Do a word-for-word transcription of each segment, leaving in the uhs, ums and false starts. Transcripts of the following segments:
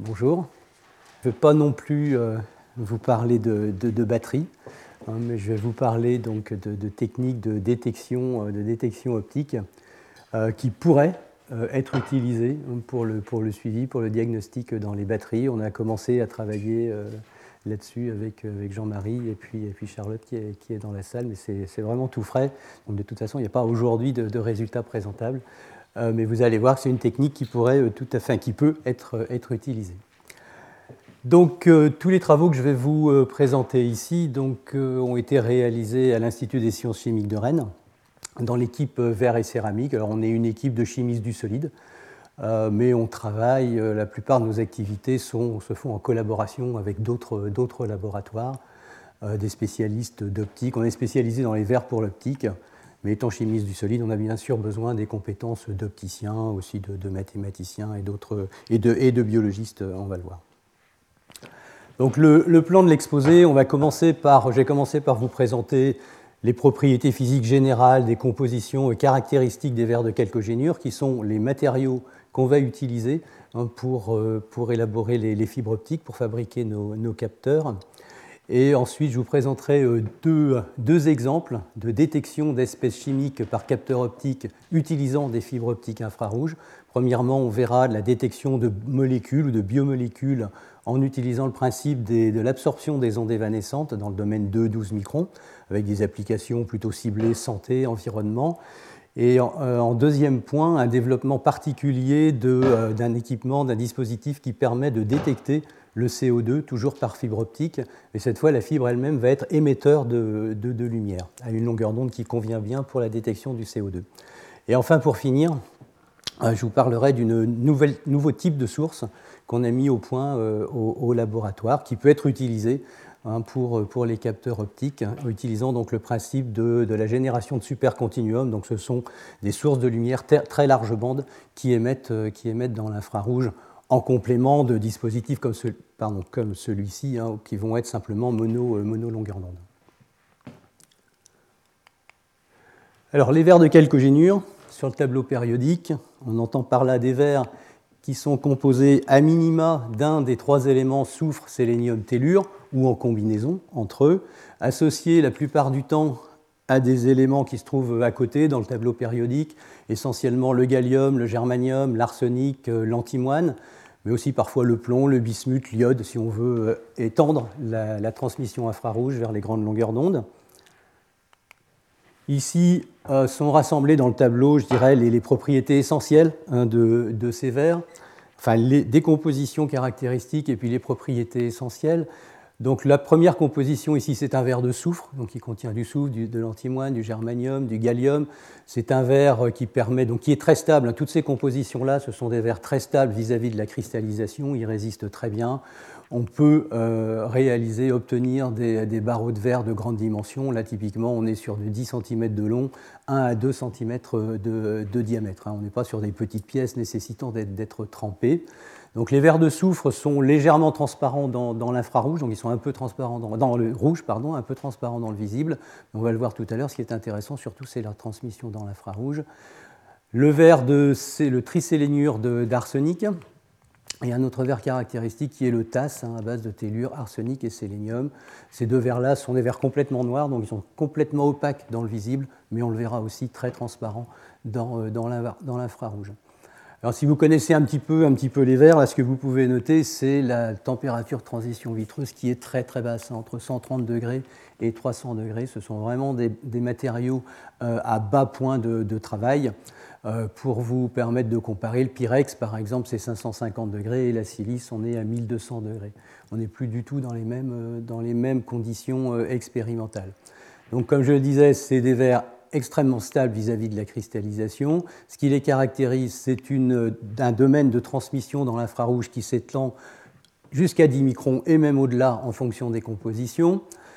Bonjour. Je ne vais pas non plus euh, vous parler de, de, de batterie, hein, mais je vais vous parler donc de, de techniques de détection, de détection optique euh, qui pourraient euh, être utilisées pour le, pour le suivi, pour le diagnostic dans les batteries. On a commencé à travailler euh, là-dessus avec, avec Jean-Marie et puis, et puis Charlotte qui est, qui est dans la salle, mais c'est, c'est vraiment tout frais. Donc de toute façon, il n'y a pas aujourd'hui de, de résultats présentables. Euh, mais vous allez voir que c'est une technique qui pourrait euh, tout à fait, qui peut être, euh, être utilisée. Donc euh, tous les travaux que je vais vous euh, présenter ici donc, euh, ont été réalisés à l'Institut des sciences chimiques de Rennes, dans l'équipe euh, verre et céramique. Alors on est une équipe de chimistes du solide, euh, mais on travaille, euh, la plupart de nos activités sont, se font en collaboration avec d'autres, d'autres laboratoires, euh, des spécialistes d'optique. On est spécialisé dans les verres pour l'optique. Mais étant chimiste du solide, on a bien sûr besoin des compétences d'opticiens, aussi de, de mathématiciens et, d'autres, et, de, et de biologistes, on va le voir. Donc le, le plan de l'exposé, on va commencer par, j'ai commencé par vous présenter les propriétés physiques générales des compositions et caractéristiques des verres de chalcogénure, qui sont les matériaux qu'on va utiliser hein, pour, pour élaborer les, les fibres optiques, pour fabriquer nos, nos capteurs. Et ensuite, je vous présenterai deux, deux exemples de détection d'espèces chimiques par capteur optique utilisant des fibres optiques infrarouges. Premièrement, on verra la détection de molécules ou de biomolécules en utilisant le principe des, de l'absorption des ondes évanescentes dans le domaine deux à douze microns, avec des applications plutôt ciblées santé, environnement. Et en, euh, en deuxième point, un développement particulier de, euh, d'un équipement, d'un dispositif qui permet de détecter le C O deux, toujours par fibre optique, mais cette fois la fibre elle-même va être émetteur de, de, de lumière, à une longueur d'onde qui convient bien pour la détection du C O deux. Et enfin, pour finir, je vous parlerai d'un nouveau type de source qu'on a mis au point euh, au, au laboratoire, qui peut être utilisé hein, pour, pour les capteurs optiques, hein, utilisant donc le principe de, de la génération de supercontinuum. Donc ce sont des sources de lumière très large bande qui émettent, euh, qui émettent dans l'infrarouge, en complément de dispositifs comme, ce, pardon, comme celui-ci, hein, qui vont être simplement mono, euh, mono longueur d'onde. Alors, les verres de chalcogénure, sur le tableau périodique, on entend par là des verres qui sont composés à minima d'un des trois éléments soufre, sélénium, tellure, ou en combinaison entre eux, associés la plupart du temps à des éléments qui se trouvent à côté dans le tableau périodique, essentiellement le gallium, le germanium, l'arsenic, l'antimoine, mais aussi parfois le plomb, le bismuth, l'iode, si on veut étendre la, la transmission infrarouge vers les grandes longueurs d'onde. Ici euh, sont rassemblées dans le tableau, je dirais, les, les propriétés essentielles hein, de, de ces verres, enfin les décompositions caractéristiques et puis les propriétés essentielles. Donc la première composition ici, c'est un verre de soufre, donc qui contient du soufre, du, de l'antimoine, du germanium, du gallium. C'est un verre qui permet, donc qui est très stable. Toutes ces compositions-là, ce sont des verres très stables vis-à-vis de la cristallisation. Ils résistent très bien. On peut euh, réaliser, obtenir des, des barreaux de verre de grande dimension. Là, typiquement, on est sur du dix centimètres de long, un à deux centimètres de, de diamètre. On n'est pas sur des petites pièces nécessitant d'être, d'être trempées. Donc les verres de soufre sont légèrement transparents dans, dans l'infrarouge, donc ils sont un peu transparents dans, dans le rouge, pardon, un peu transparents dans le visible. On va le voir tout à l'heure. Ce qui est intéressant, surtout, c'est la transmission dans l'infrarouge. Le verre de, c'est le trisélénure de, d'arsenic. Et un autre verre caractéristique qui est le T A S, hein, à base de tellure, arsenic et sélénium. Ces deux verres-là sont des verres complètement noirs, donc ils sont complètement opaques dans le visible, mais on le verra aussi très transparent dans, dans l'infrarouge. Alors, si vous connaissez un petit peu, un petit peu les verres, là, ce que vous pouvez noter, c'est la température de transition vitreuse qui est très très basse, entre cent trente degrés et trois cents degrés. Ce sont vraiment des, des matériaux euh, à bas point de, de travail. Euh, pour vous permettre de comparer, le Pyrex, par exemple, c'est cinq cent cinquante degrés et la silice, on est à mille deux cents degrés. On n'est plus du tout dans les mêmes, euh, dans les mêmes conditions euh, expérimentales. Donc, comme je le disais, c'est des verres extrêmement stable vis-à-vis de la cristallisation. Ce qui les caractérise, c'est une, un domaine de transmission dans l'infrarouge qui s'étend jusqu'à dix microns et même au-delà en fonction des compositions.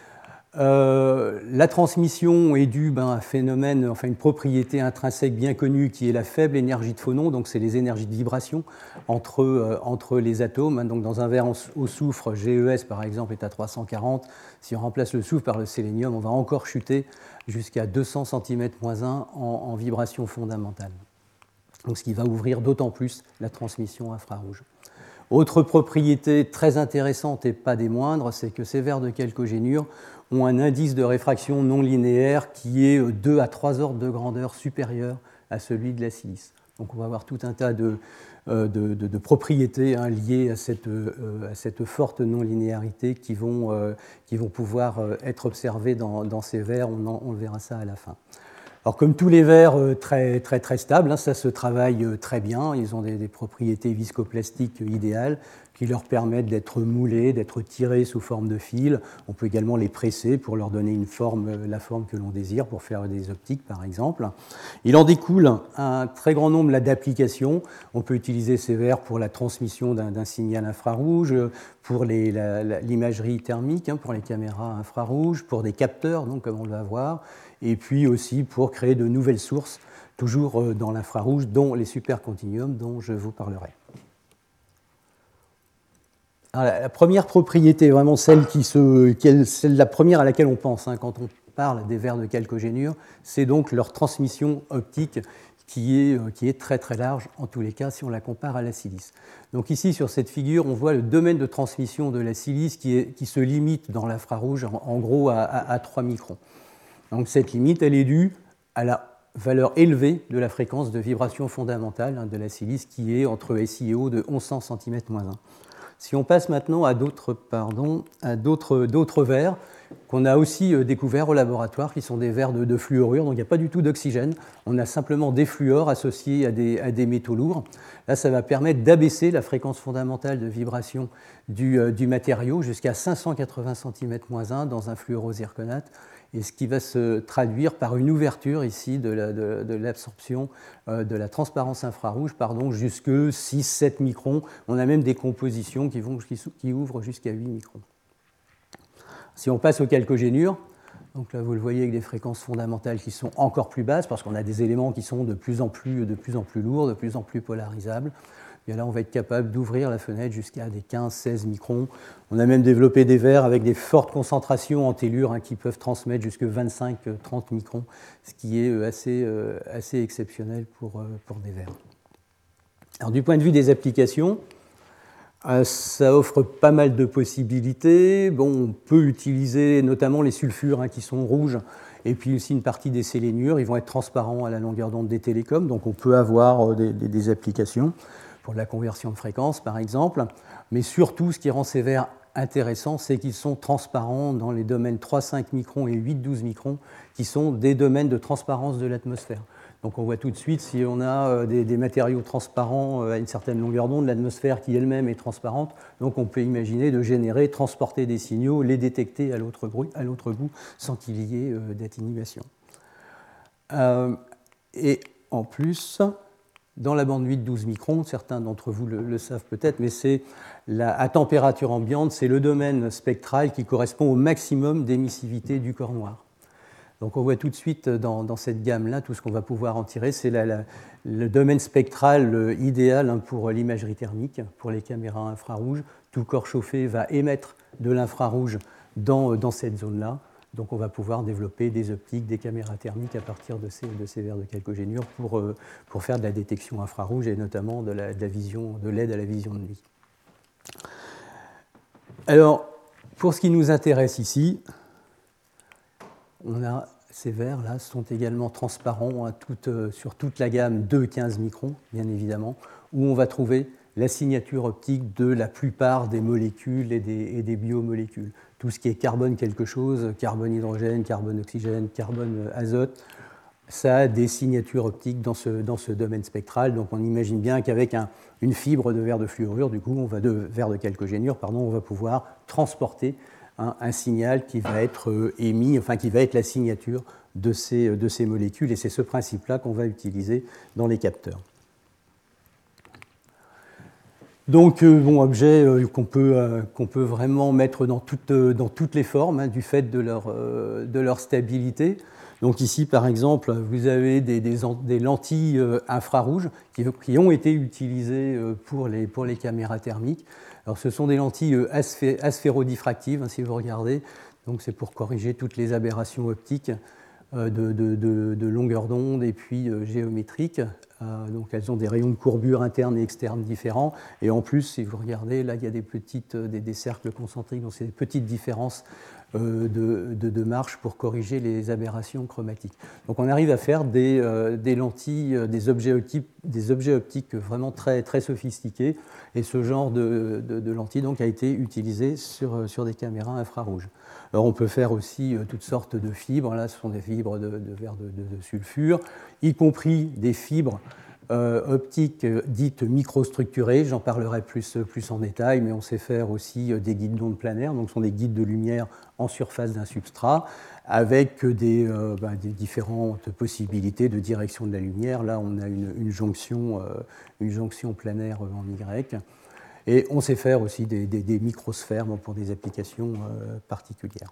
Euh, la transmission est due ben, à un phénomène, enfin une propriété intrinsèque bien connue qui est la faible énergie de phonon, donc c'est les énergies de vibration entre, euh, entre les atomes. Donc dans un verre au soufre, G E S par exemple est à trois cent quarante. Si on remplace le soufre par le sélénium, on va encore chuter jusqu'à deux cents centimètres moins un en, en vibration fondamentale. Donc ce qui va ouvrir d'autant plus la transmission infrarouge. Autre propriété très intéressante et pas des moindres, c'est que ces verres de chalcogénure ont un indice de réfraction non linéaire qui est deux à trois ordres de grandeur supérieur à celui de la silice. Donc on va avoir tout un tas de, de, de, de propriétés hein, liées à cette, à cette forte non-linéarité qui vont, euh, qui vont pouvoir être observées dans, dans ces verres. On, en, on verra ça à la fin. Alors, comme tous les verres très, très, très stables, hein, ça se travaille très bien. Ils ont des, des propriétés viscoplastiques idéales qui leur permettent d'être moulés, d'être tirés sous forme de fil. On peut également les presser pour leur donner une forme, la forme que l'on désire, pour faire des optiques, par exemple. Il en découle un très grand nombre d'applications. On peut utiliser ces verres pour la transmission d'un, d'un signal infrarouge, pour les, la, la, l'imagerie thermique, hein, pour les caméras infrarouges, pour des capteurs, donc, comme on le va voir, et puis aussi pour créer de nouvelles sources, toujours dans l'infrarouge, dont les supercontinuums dont je vous parlerai. Alors, la première propriété, vraiment celle, qui se, qui est celle la première à laquelle on pense hein, quand on parle des verres de chalcogénure, c'est donc leur transmission optique qui est, qui est très très large, en tous les cas, si on la compare à la silice. Donc ici, sur cette figure, on voit le domaine de transmission de la silice qui, est, qui se limite dans l'infrarouge, en, en gros, à, à, à trois microns. Donc cette limite, elle est due à la valeur élevée de la fréquence de vibration fondamentale hein, de la silice qui est entre S I et O de mille cent centimètres moins un. Si on passe maintenant à d'autres, pardon, à d'autres, d'autres verres qu'on a aussi euh, découverts au laboratoire, qui sont des verres de, de fluorure, donc il n'y a pas du tout d'oxygène, on a simplement des fluors associés à des, à des métaux lourds. Là, ça va permettre d'abaisser la fréquence fondamentale de vibration du, euh, du matériau jusqu'à cinq cent quatre-vingts centimètres moins un dans un fluorozirconate, et ce qui va se traduire par une ouverture ici de, la, de, de l'absorption euh, de la transparence infrarouge pardon, jusque six à sept microns. On a même des compositions qui, vont, qui, qui ouvrent jusqu'à huit microns. Si on passe aux chalcogénures, donc là vous le voyez avec des fréquences fondamentales qui sont encore plus basses parce qu'on a des éléments qui sont de plus en plus, de plus, en plus lourds, de plus en plus polarisables. Et là, on va être capable d'ouvrir la fenêtre jusqu'à des quinze à seize microns. On a même développé des verres avec des fortes concentrations en tellure hein, qui peuvent transmettre jusqu'à vingt-cinq à trente microns, ce qui est assez, euh, assez exceptionnel pour, euh, pour des verres. Alors, du point de vue des applications, euh, ça offre pas mal de possibilités. Bon, on peut utiliser notamment les sulfures hein, qui sont rouges, et puis aussi une partie des sélénures. Ils vont être transparents à la longueur d'onde des télécoms, donc on peut avoir des, des, des applications pour la conversion de fréquence, par exemple. Mais surtout, ce qui rend ces verres intéressants, c'est qu'ils sont transparents dans les domaines trois à cinq microns et huit à douze microns, qui sont des domaines de transparence de l'atmosphère. Donc on voit tout de suite, si on a des, des matériaux transparents à une certaine longueur d'onde, l'atmosphère qui elle-même est transparente, donc on peut imaginer de générer, transporter des signaux, les détecter à l'autre, bruit, à l'autre bout, sans qu'il y ait euh, d'atténuation. Euh, et en plus, dans la bande huit à douze microns, certains d'entre vous le, le savent peut-être, mais c'est la, à température ambiante, c'est le domaine spectral qui correspond au maximum d'émissivité du corps noir. Donc on voit tout de suite dans, dans cette gamme-là, tout ce qu'on va pouvoir en tirer, c'est la, la, le domaine spectral idéal hein, pour l'imagerie thermique, pour les caméras infrarouges. Tout corps chauffé va émettre de l'infrarouge dans, dans cette zone-là. Donc on va pouvoir développer des optiques, des caméras thermiques à partir de ces, de ces verres de chalcogénure pour, euh, pour faire de la détection infrarouge et notamment de, la, de, la vision, de l'aide à la vision de nuit. Alors, pour ce qui nous intéresse ici, on a ces verres-là sont également transparents hein, toute, euh, sur toute la gamme de quinze microns, bien évidemment, où on va trouver la signature optique de la plupart des molécules et des, et des biomolécules. Tout ce qui est carbone quelque chose, carbone-hydrogène, carbone-oxygène, carbone-azote, ça a des signatures optiques dans ce, dans ce domaine spectral. Donc on imagine bien qu'avec un, une fibre de verre de fluorure, du coup, on va de verre de chalcogénure, pardon, on va pouvoir transporter un, un signal qui va être émis, enfin qui va être la signature de ces, de ces molécules. Et c'est ce principe-là qu'on va utiliser dans les capteurs. Donc, euh, bon, objet euh, qu'on peut, euh, qu'on peut vraiment mettre dans, toute, euh, dans toutes les formes, hein, du fait de leur, euh, de leur stabilité. Donc ici, par exemple, vous avez des, des, des lentilles euh, infrarouges qui, qui ont été utilisées euh, pour, les, pour les caméras thermiques. Alors, ce sont des lentilles euh, asphé, asphérodifractives, hein, si vous regardez. Donc, c'est pour corriger toutes les aberrations optiques euh, de, de, de, de longueur d'onde et puis euh, géométriques. Euh, donc elles ont des rayons de courbure internes et externes différents. Et en plus, si vous regardez, là, il y a des, petites, des, des cercles concentriques, donc c'est des petites différences euh, de, de, de marche pour corriger les aberrations chromatiques. Donc on arrive à faire des, euh, des lentilles, des objets optiques, des objets optiques vraiment très, très sophistiqués. Et ce genre de, de, de lentilles donc, a été utilisé sur, sur des caméras infrarouges. Alors on peut faire aussi euh, toutes sortes de fibres. Là, ce sont des fibres de, de verre de, de, de sulfure, y compris des fibres euh, optiques euh, dites microstructurées. J'en parlerai plus, plus en détail, mais on sait faire aussi euh, des guides d'ondes planaires. Donc, ce sont des guides de lumière en surface d'un substrat, avec des, euh, bah, des différentes possibilités de direction de la lumière. Là, on a une, une, jonction, euh, une jonction planaire en Y. Et on sait faire aussi des, des, des microsphères pour des applications euh, particulières.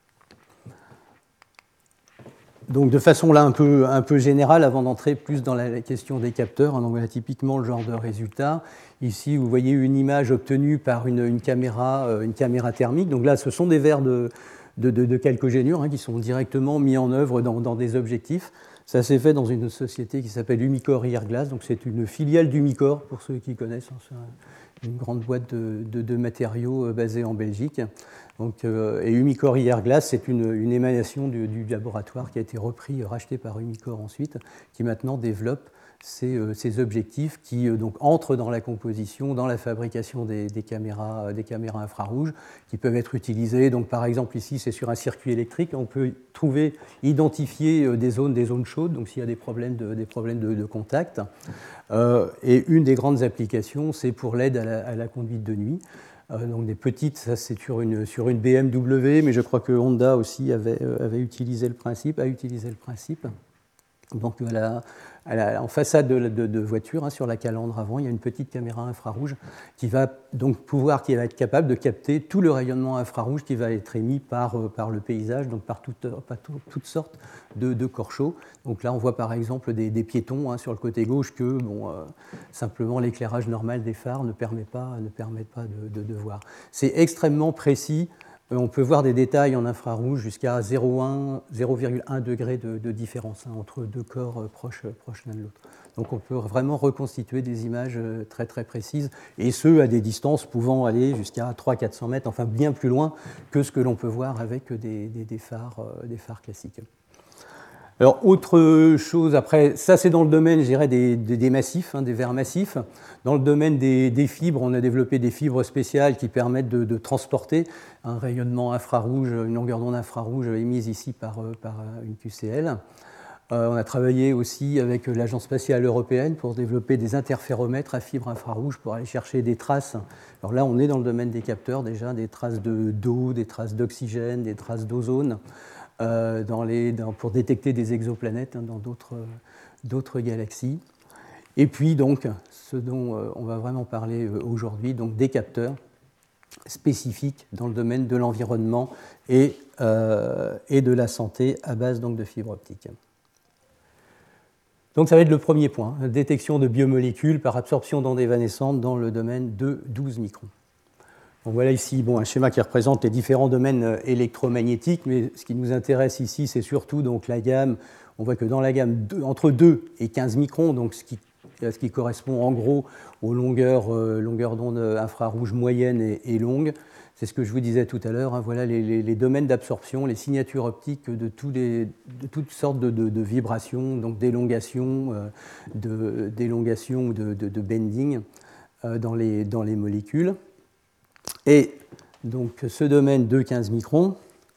Donc de façon là un peu, un peu générale, avant d'entrer plus dans la question des capteurs, donc voilà typiquement le genre de résultat. Ici, vous voyez une image obtenue par une, une, caméra, une caméra thermique. Donc là, ce sont des verres de, de, de, de chalcogénure hein, qui sont directement mis en œuvre dans, dans des objectifs. Ça s'est fait dans une société qui s'appelle Umicore Airglass. Donc c'est une filiale d'Umicore, pour ceux qui connaissent. C'est une grande boîte de, de, de matériaux basée en Belgique. Donc, euh, et Umicore Airglass, c'est une, une émanation du, du laboratoire qui a été repris, racheté par Umicore ensuite, qui maintenant développe ces, euh, ces objectifs qui euh, donc, entrent dans la composition, dans la fabrication des, des, caméras, des caméras infrarouges, qui peuvent être utilisées. Donc, par exemple, ici, c'est sur un circuit électrique. On peut trouver, identifier des zones, des zones chaudes, donc s'il y a des problèmes de, des problèmes de, de contact. Euh, et une des grandes applications, c'est pour l'aide à la, à la conduite de nuit. Euh, donc des petites, ça c'est sur une, sur une B M W, mais je crois que Honda aussi avait, euh, avait utilisé le principe, a utilisé le principe. Donc voilà, à la, en façade de, de, de voiture, hein, sur la calandre avant, il y a une petite caméra infrarouge qui va donc pouvoir, qui va être capable de capter tout le rayonnement infrarouge qui va être émis par, par le paysage, donc par, toute, par tout, toutes sortes de, de corps chauds. Donc là, on voit par exemple des, des piétons hein, sur le côté gauche que bon, euh, simplement l'éclairage normal des phares ne permet pas, ne permet pas de, de, de voir. C'est extrêmement précis. On peut voir des détails en infrarouge jusqu'à zéro virgule un degré de, de différence hein, entre deux corps proches, proches l'un de l'autre. Donc on peut vraiment reconstituer des images très très précises, et ce à des distances pouvant aller jusqu'à trois cents à quatre cents mètres, enfin bien plus loin que ce que l'on peut voir avec des, des, des, phares, des phares classiques. Alors, autre chose, après, ça c'est dans le domaine, je dirais, des, des, des massifs, hein, des verres massifs. Dans le domaine des, des fibres, on a développé des fibres spéciales qui permettent de, de transporter un rayonnement infrarouge, une longueur d'onde infrarouge émise ici par, par une Q C L. Euh, on a travaillé aussi avec l'Agence spatiale européenne pour développer des interféromètres à fibres infrarouges pour aller chercher des traces. Alors là, on est dans le domaine des capteurs déjà, des traces de, d'eau, des traces d'oxygène, des traces d'ozone. Euh, dans les, dans, pour détecter des exoplanètes hein, dans d'autres, d'autres galaxies. Et puis, donc, ce dont euh, on va vraiment parler euh, aujourd'hui, donc des capteurs spécifiques dans le domaine de l'environnement et, euh, et de la santé à base donc, de fibres optiques. Donc, ça va être le premier point, hein, détection de biomolécules par absorption d'ondes évanescentes dans le domaine de douze microns. Donc voilà ici bon, un schéma qui représente les différents domaines électromagnétiques, mais ce qui nous intéresse ici, c'est surtout donc, la gamme. On voit que dans la gamme de, entre deux et quinze microns, donc ce qui, ce qui correspond en gros aux longueurs, euh, longueurs d'onde infrarouges moyennes et, et longues, c'est ce que je vous disais tout à l'heure, hein, voilà les, les, les domaines d'absorption, les signatures optiques de, tous les, de toutes sortes de, de, de vibrations, donc d'élongation, euh, de, d'élongation ou de, de, de bending euh, dans, les, dans les molécules. Et donc ce domaine de quinze microns,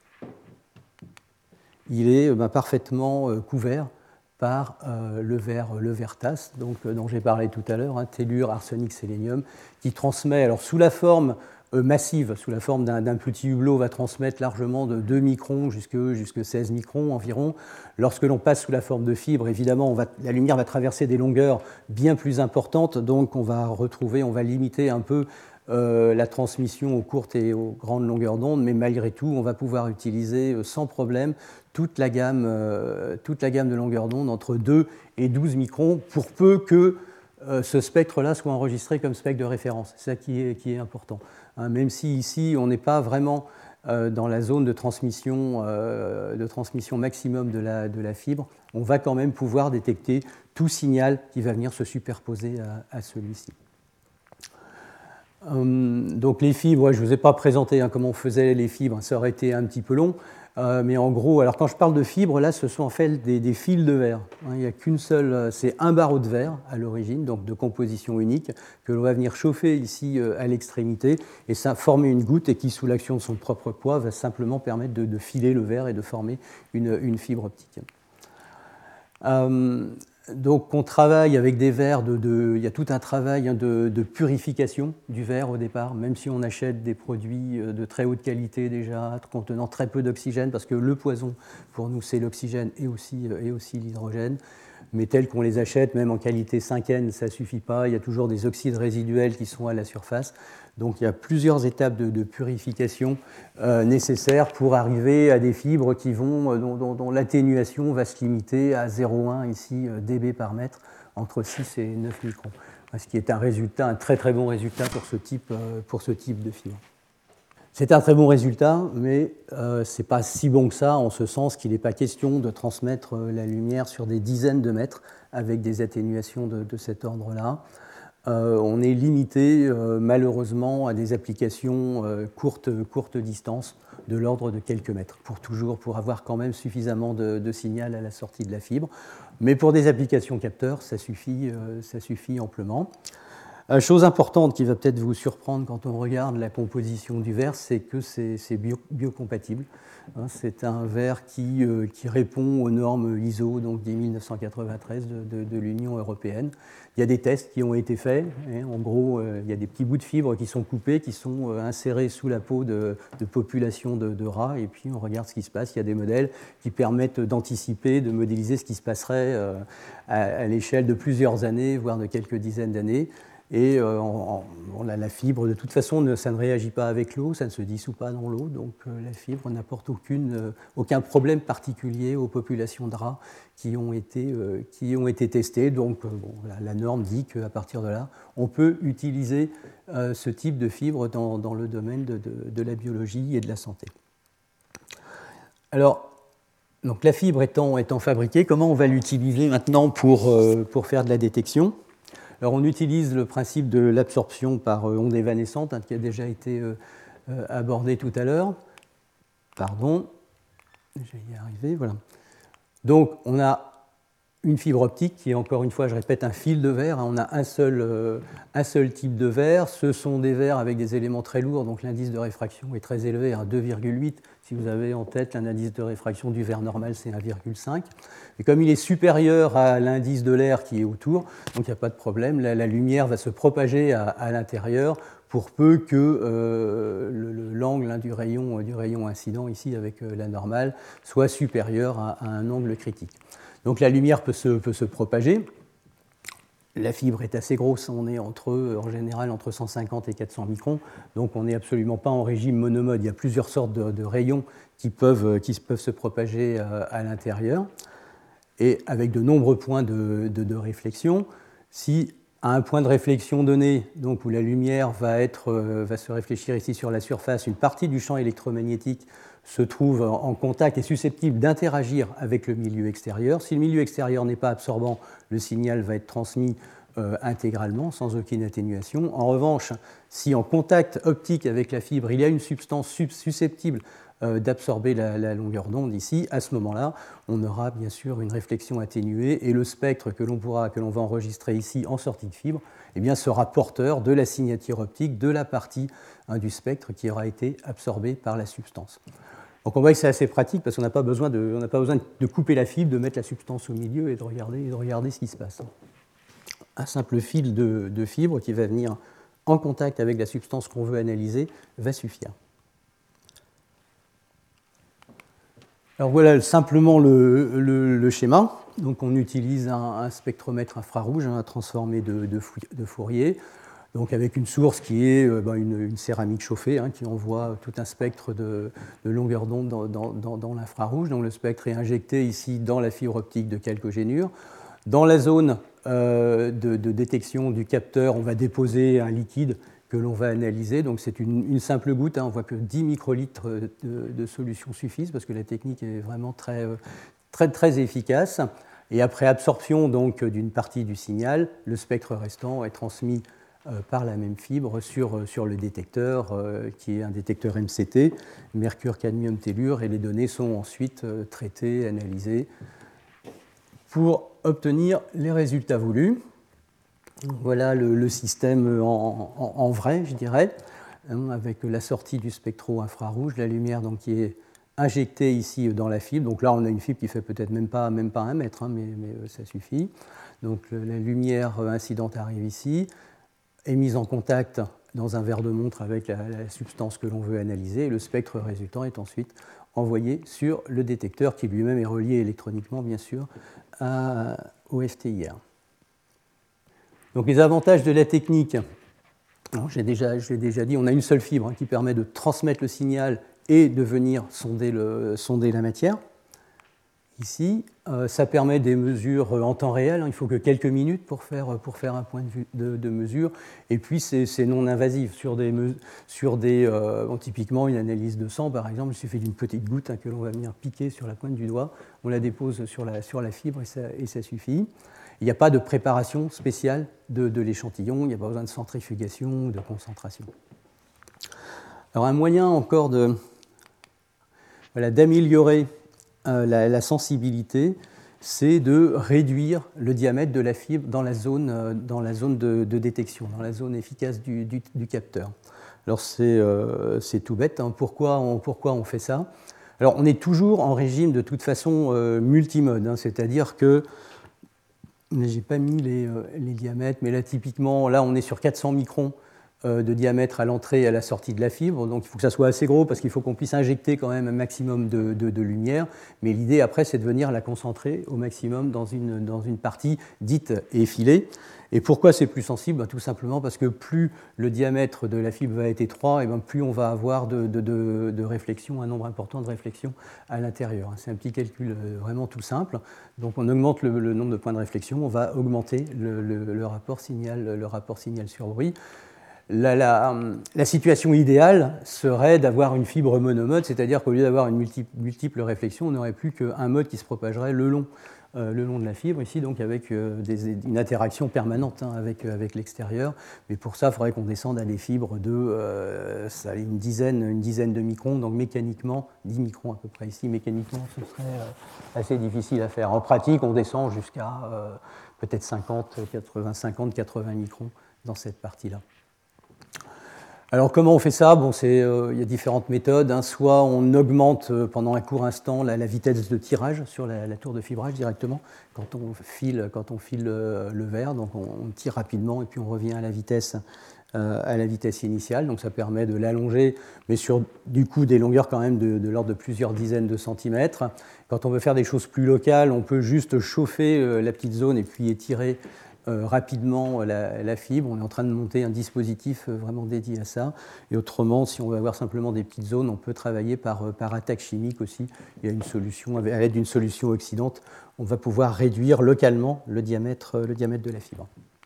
il est ben, parfaitement euh, couvert par euh, le verre, le verre tasse, donc, euh, dont j'ai parlé tout à l'heure, hein, tellure, arsenic, sélénium, qui transmet, alors sous la forme euh, massive, sous la forme d'un, d'un petit hublot, va transmettre largement de deux microns jusqu'à jusqu'à seize microns environ. Lorsque l'on passe sous la forme de fibre, évidemment, on va, la lumière va traverser des longueurs bien plus importantes, donc on va retrouver, on va limiter un peu Euh, la transmission aux courtes et aux grandes longueurs d'onde, mais malgré tout, on va pouvoir utiliser euh, sans problème toute la gamme, euh, toute la gamme de longueurs d'onde entre deux et douze microns, pour peu que euh, ce spectre-là soit enregistré comme spectre de référence. C'est ça qui est, qui est important. Hein, même si ici, on n'est pas vraiment euh, dans la zone de transmission, euh, de transmission maximum de la, de la fibre, on va quand même pouvoir détecter tout signal qui va venir se superposer à, à celui-ci. Hum, donc les fibres, ouais, je ne vous ai pas présenté hein, comment on faisait les fibres, ça aurait été un petit peu long. Euh, mais en gros, alors quand je parle de fibres, là, ce sont en fait des, des fils de verre. Hein, il n'y a qu'une seule, c'est un barreau de verre à l'origine, donc de composition unique, que l'on va venir chauffer ici euh, à l'extrémité, et ça former une goutte, et qui, sous l'action de son propre poids, va simplement permettre de, de filer le verre et de former une, une fibre optique. Euh, donc on travaille avec des verres, de, de, il y a tout un travail hein, de, de purification du verre au départ, même si on achète des produits de très haute qualité déjà, contenant très peu d'oxygène, parce que le poison pour nous c'est l'oxygène et aussi, et aussi l'hydrogène, mais tels qu'on les achète, même en qualité cinq N, ça ne suffit pas, il y a toujours des oxydes résiduels qui sont à la surface. Donc il y a plusieurs étapes de, de purification euh, nécessaires pour arriver à des fibres qui vont, dont, dont, dont l'atténuation va se limiter à zéro virgule un ici dB par mètre, entre six et neuf microns, ce qui est un résultat, un très très bon résultat pour ce type, euh, pour ce type de fibre. C'est un très bon résultat, mais euh, ce n'est pas si bon que ça, en ce sens qu'il n'est pas question de transmettre la lumière sur des dizaines de mètres avec des atténuations de, de cet ordre-là. Euh, on est limité euh, malheureusement à des applications euh, courtes, courtes distances de l'ordre de quelques mètres, pour toujours pour avoir quand même suffisamment de, de signal à la sortie de la fibre. Mais pour des applications capteurs, ça suffit, euh, ça suffit amplement. Euh, chose importante qui va peut-être vous surprendre quand on regarde la composition du verre, c'est que c'est, c'est bio, biocompatible. Hein, c'est un verre qui, euh, qui répond aux normes I S O donc dix mille neuf cent quatre-vingt-treize de, de, de l'Union européenne. Il y a des tests qui ont été faits. Hein, en gros, euh, il y a des petits bouts de fibres qui sont coupés, qui sont euh, insérés sous la peau de, de populations de, de rats, et puis on regarde ce qui se passe. Il y a des modèles qui permettent d'anticiper, de modéliser ce qui se passerait euh, à, à l'échelle de plusieurs années, voire de quelques dizaines d'années. Et euh, on, on, la, la fibre, de toute façon, ne, ça ne réagit pas avec l'eau, ça ne se dissout pas dans l'eau, donc euh, la fibre n'apporte aucune, euh, aucun problème particulier aux populations de rats qui ont été, euh, qui ont été testées. Donc euh, bon, la, la norme dit qu'à partir de là, on peut utiliser euh, ce type de fibre dans, dans le domaine de, de, de la biologie et de la santé. Alors, donc la fibre étant, étant fabriquée, comment on va l'utiliser maintenant pour, euh, pour faire de la détection ? Alors, on utilise le principe de l'absorption par onde évanescente, hein, qui a déjà été euh, abordé tout à l'heure. Pardon, je vais y arriver, voilà. Donc, on a une fibre optique qui est, encore une fois, je répète, un fil de verre. Hein, on a un seul, euh, un seul type de verre. Ce sont des verres avec des éléments très lourds, donc l'indice de réfraction est très élevé, à deux virgule huit. Si vous avez en tête, l'indice de réfraction du verre normal, c'est un virgule cinq. Et comme il est supérieur à l'indice de l'air qui est autour, donc il n'y a pas de problème, la, la lumière va se propager à, à l'intérieur pour peu que euh, le, le, l'angle hein, du, rayon, du rayon incident, ici avec euh, la normale, soit supérieur à, à un angle critique. Donc la lumière peut se, peut se propager. La fibre est assez grosse, on est entre, en général entre cent cinquante et quatre cents microns, donc on n'est absolument pas en régime monomode. Il y a plusieurs sortes de, de rayons qui peuvent, qui peuvent se propager à, à l'intérieur, et avec de nombreux points de, de, de réflexion. Si à un point de réflexion donné, donc où la lumière va, être, va se réfléchir ici sur la surface, une partie du champ électromagnétique se trouve en contact et susceptible d'interagir avec le milieu extérieur. Si le milieu extérieur n'est pas absorbant, le signal va être transmis euh, intégralement, sans aucune atténuation. En revanche, si en contact optique avec la fibre, il y a une substance susceptible euh, d'absorber la, la longueur d'onde ici, à ce moment-là, on aura bien sûr une réflexion atténuée et le spectre que l'on, pourra, que l'on va enregistrer ici en sortie de fibre eh bien, sera porteur de la signature optique de la partie hein, du spectre qui aura été absorbée par la substance. Donc on voit que c'est assez pratique parce qu'on n'a pas besoin de, on n'a pas besoin de couper la fibre, de mettre la substance au milieu et de regarder, et de regarder ce qui se passe. Un simple fil de, de fibre qui va venir en contact avec la substance qu'on veut analyser va suffire. Alors voilà simplement le, le, le schéma. Donc on utilise un, un spectromètre infrarouge, hein, transformé de, de, de Fourier. Donc avec une source qui est euh, ben une, une céramique chauffée hein, qui envoie tout un spectre de, de longueur d'onde dans, dans, dans, dans l'infrarouge. Donc le spectre est injecté ici dans la fibre optique de chalcogénure. Dans la zone euh, de, de détection du capteur, on va déposer un liquide que l'on va analyser. Donc c'est une, une simple goutte, hein, on voit que dix microlitres de, de solution suffisent parce que la technique est vraiment très, très, très efficace. Et après absorption donc d'une partie du signal, le spectre restant est transmis euh, par la même fibre sur, sur le détecteur euh, qui est un détecteur M C T, mercure, cadmium, tellure, et les données sont ensuite euh, traitées, analysées pour obtenir les résultats voulus. Voilà le, le système en, en, en vrai, je dirais, hein, avec la sortie du spectro-infrarouge, la lumière donc, qui est injectée ici dans la fibre. Donc là, on a une fibre qui fait peut-être même pas, même pas un mètre, hein, mais, mais ça suffit. Donc la lumière incidente arrive ici, est mise en contact dans un verre de montre avec la, la substance que l'on veut analyser, et le spectre résultant est ensuite envoyé sur le détecteur, qui lui-même est relié électroniquement, bien sûr, à, au F T I R. Donc les avantages de la technique, j'ai déjà, je l'ai déjà dit, on a une seule fibre hein, qui permet de transmettre le signal et de venir sonder, le, sonder la matière. Ici, euh, ça permet des mesures en temps réel, hein, il faut que quelques minutes pour faire, pour faire un point de, vue de, de mesure, et puis c'est, c'est non invasif. Sur des, sur des euh, bon, typiquement une analyse de sang, par exemple, il suffit d'une petite goutte hein, que l'on va venir piquer sur la pointe du doigt, on la dépose sur la, sur la fibre et ça, et ça suffit. Il n'y a pas de préparation spéciale de, de l'échantillon, il n'y a pas besoin de centrifugation ou de concentration. Alors un moyen encore de, voilà, d'améliorer euh, la, la sensibilité, c'est de réduire le diamètre de la fibre dans la zone, euh, dans la zone de, de détection, dans la zone efficace du, du, du capteur. Alors c'est, euh, c'est tout bête, hein. Pourquoi, on, pourquoi on fait ça? Alors on est toujours en régime de toute façon euh, multimode, hein, c'est-à-dire que je n'ai pas mis les, les diamètres, mais là, typiquement, là, on est sur quatre cents microns euh, de diamètre à l'entrée et à la sortie de la fibre. Donc, il faut que ça soit assez gros parce qu'il faut qu'on puisse injecter quand même un maximum de, de, de lumière. Mais l'idée, après, c'est de venir la concentrer au maximum dans une, dans une partie dite effilée. Et pourquoi c'est plus sensible? Ben, tout simplement parce que plus le diamètre de la fibre va être étroit, et ben plus on va avoir de, de, de, de réflexions, un nombre important de réflexions à l'intérieur. C'est un petit calcul vraiment tout simple. Donc on augmente le, le nombre de points de réflexion, on va augmenter le, le, le, rapport, signal, le rapport signal sur bruit. La, la, la situation idéale serait d'avoir une fibre monomode, c'est-à-dire qu'au lieu d'avoir une multiple, multiple réflexion, on n'aurait plus qu'un mode qui se propagerait le long. Euh, le long de la fibre, ici, donc avec euh, des, une interaction permanente hein, avec, euh, avec l'extérieur. Mais pour ça, il faudrait qu'on descende à des fibres de euh, ça, une, dizaine, une dizaine de microns, donc mécaniquement, dix microns à peu près ici, mécaniquement, ce serait euh, assez difficile à faire. En pratique, on descend jusqu'à euh, peut-être cinquante, quatre-vingts, cinquante, quatre-vingts microns dans cette partie-là. Alors comment on fait ça? Bon, c'est, euh, il y a différentes méthodes. Hein. Soit on augmente euh, pendant un court instant la, la vitesse de tirage sur la, la tour de fibrage directement quand on file, quand on file euh, le verre. Donc on, on tire rapidement et puis on revient à la vitesse, euh, à la vitesse initiale. Donc ça permet de l'allonger, mais sur du coup des longueurs quand même de, de l'ordre de plusieurs dizaines de centimètres. Quand on veut faire des choses plus locales, on peut juste chauffer euh, la petite zone et puis étirer Euh, rapidement la, la fibre. On est en train de monter un dispositif euh, vraiment dédié à ça. Et autrement, si on veut avoir simplement des petites zones, on peut travailler par, euh, par attaque chimique aussi. Il y a une solution, à l'aide d'une solution oxydante, on va pouvoir réduire localement le diamètre, le diamètre de la fibre.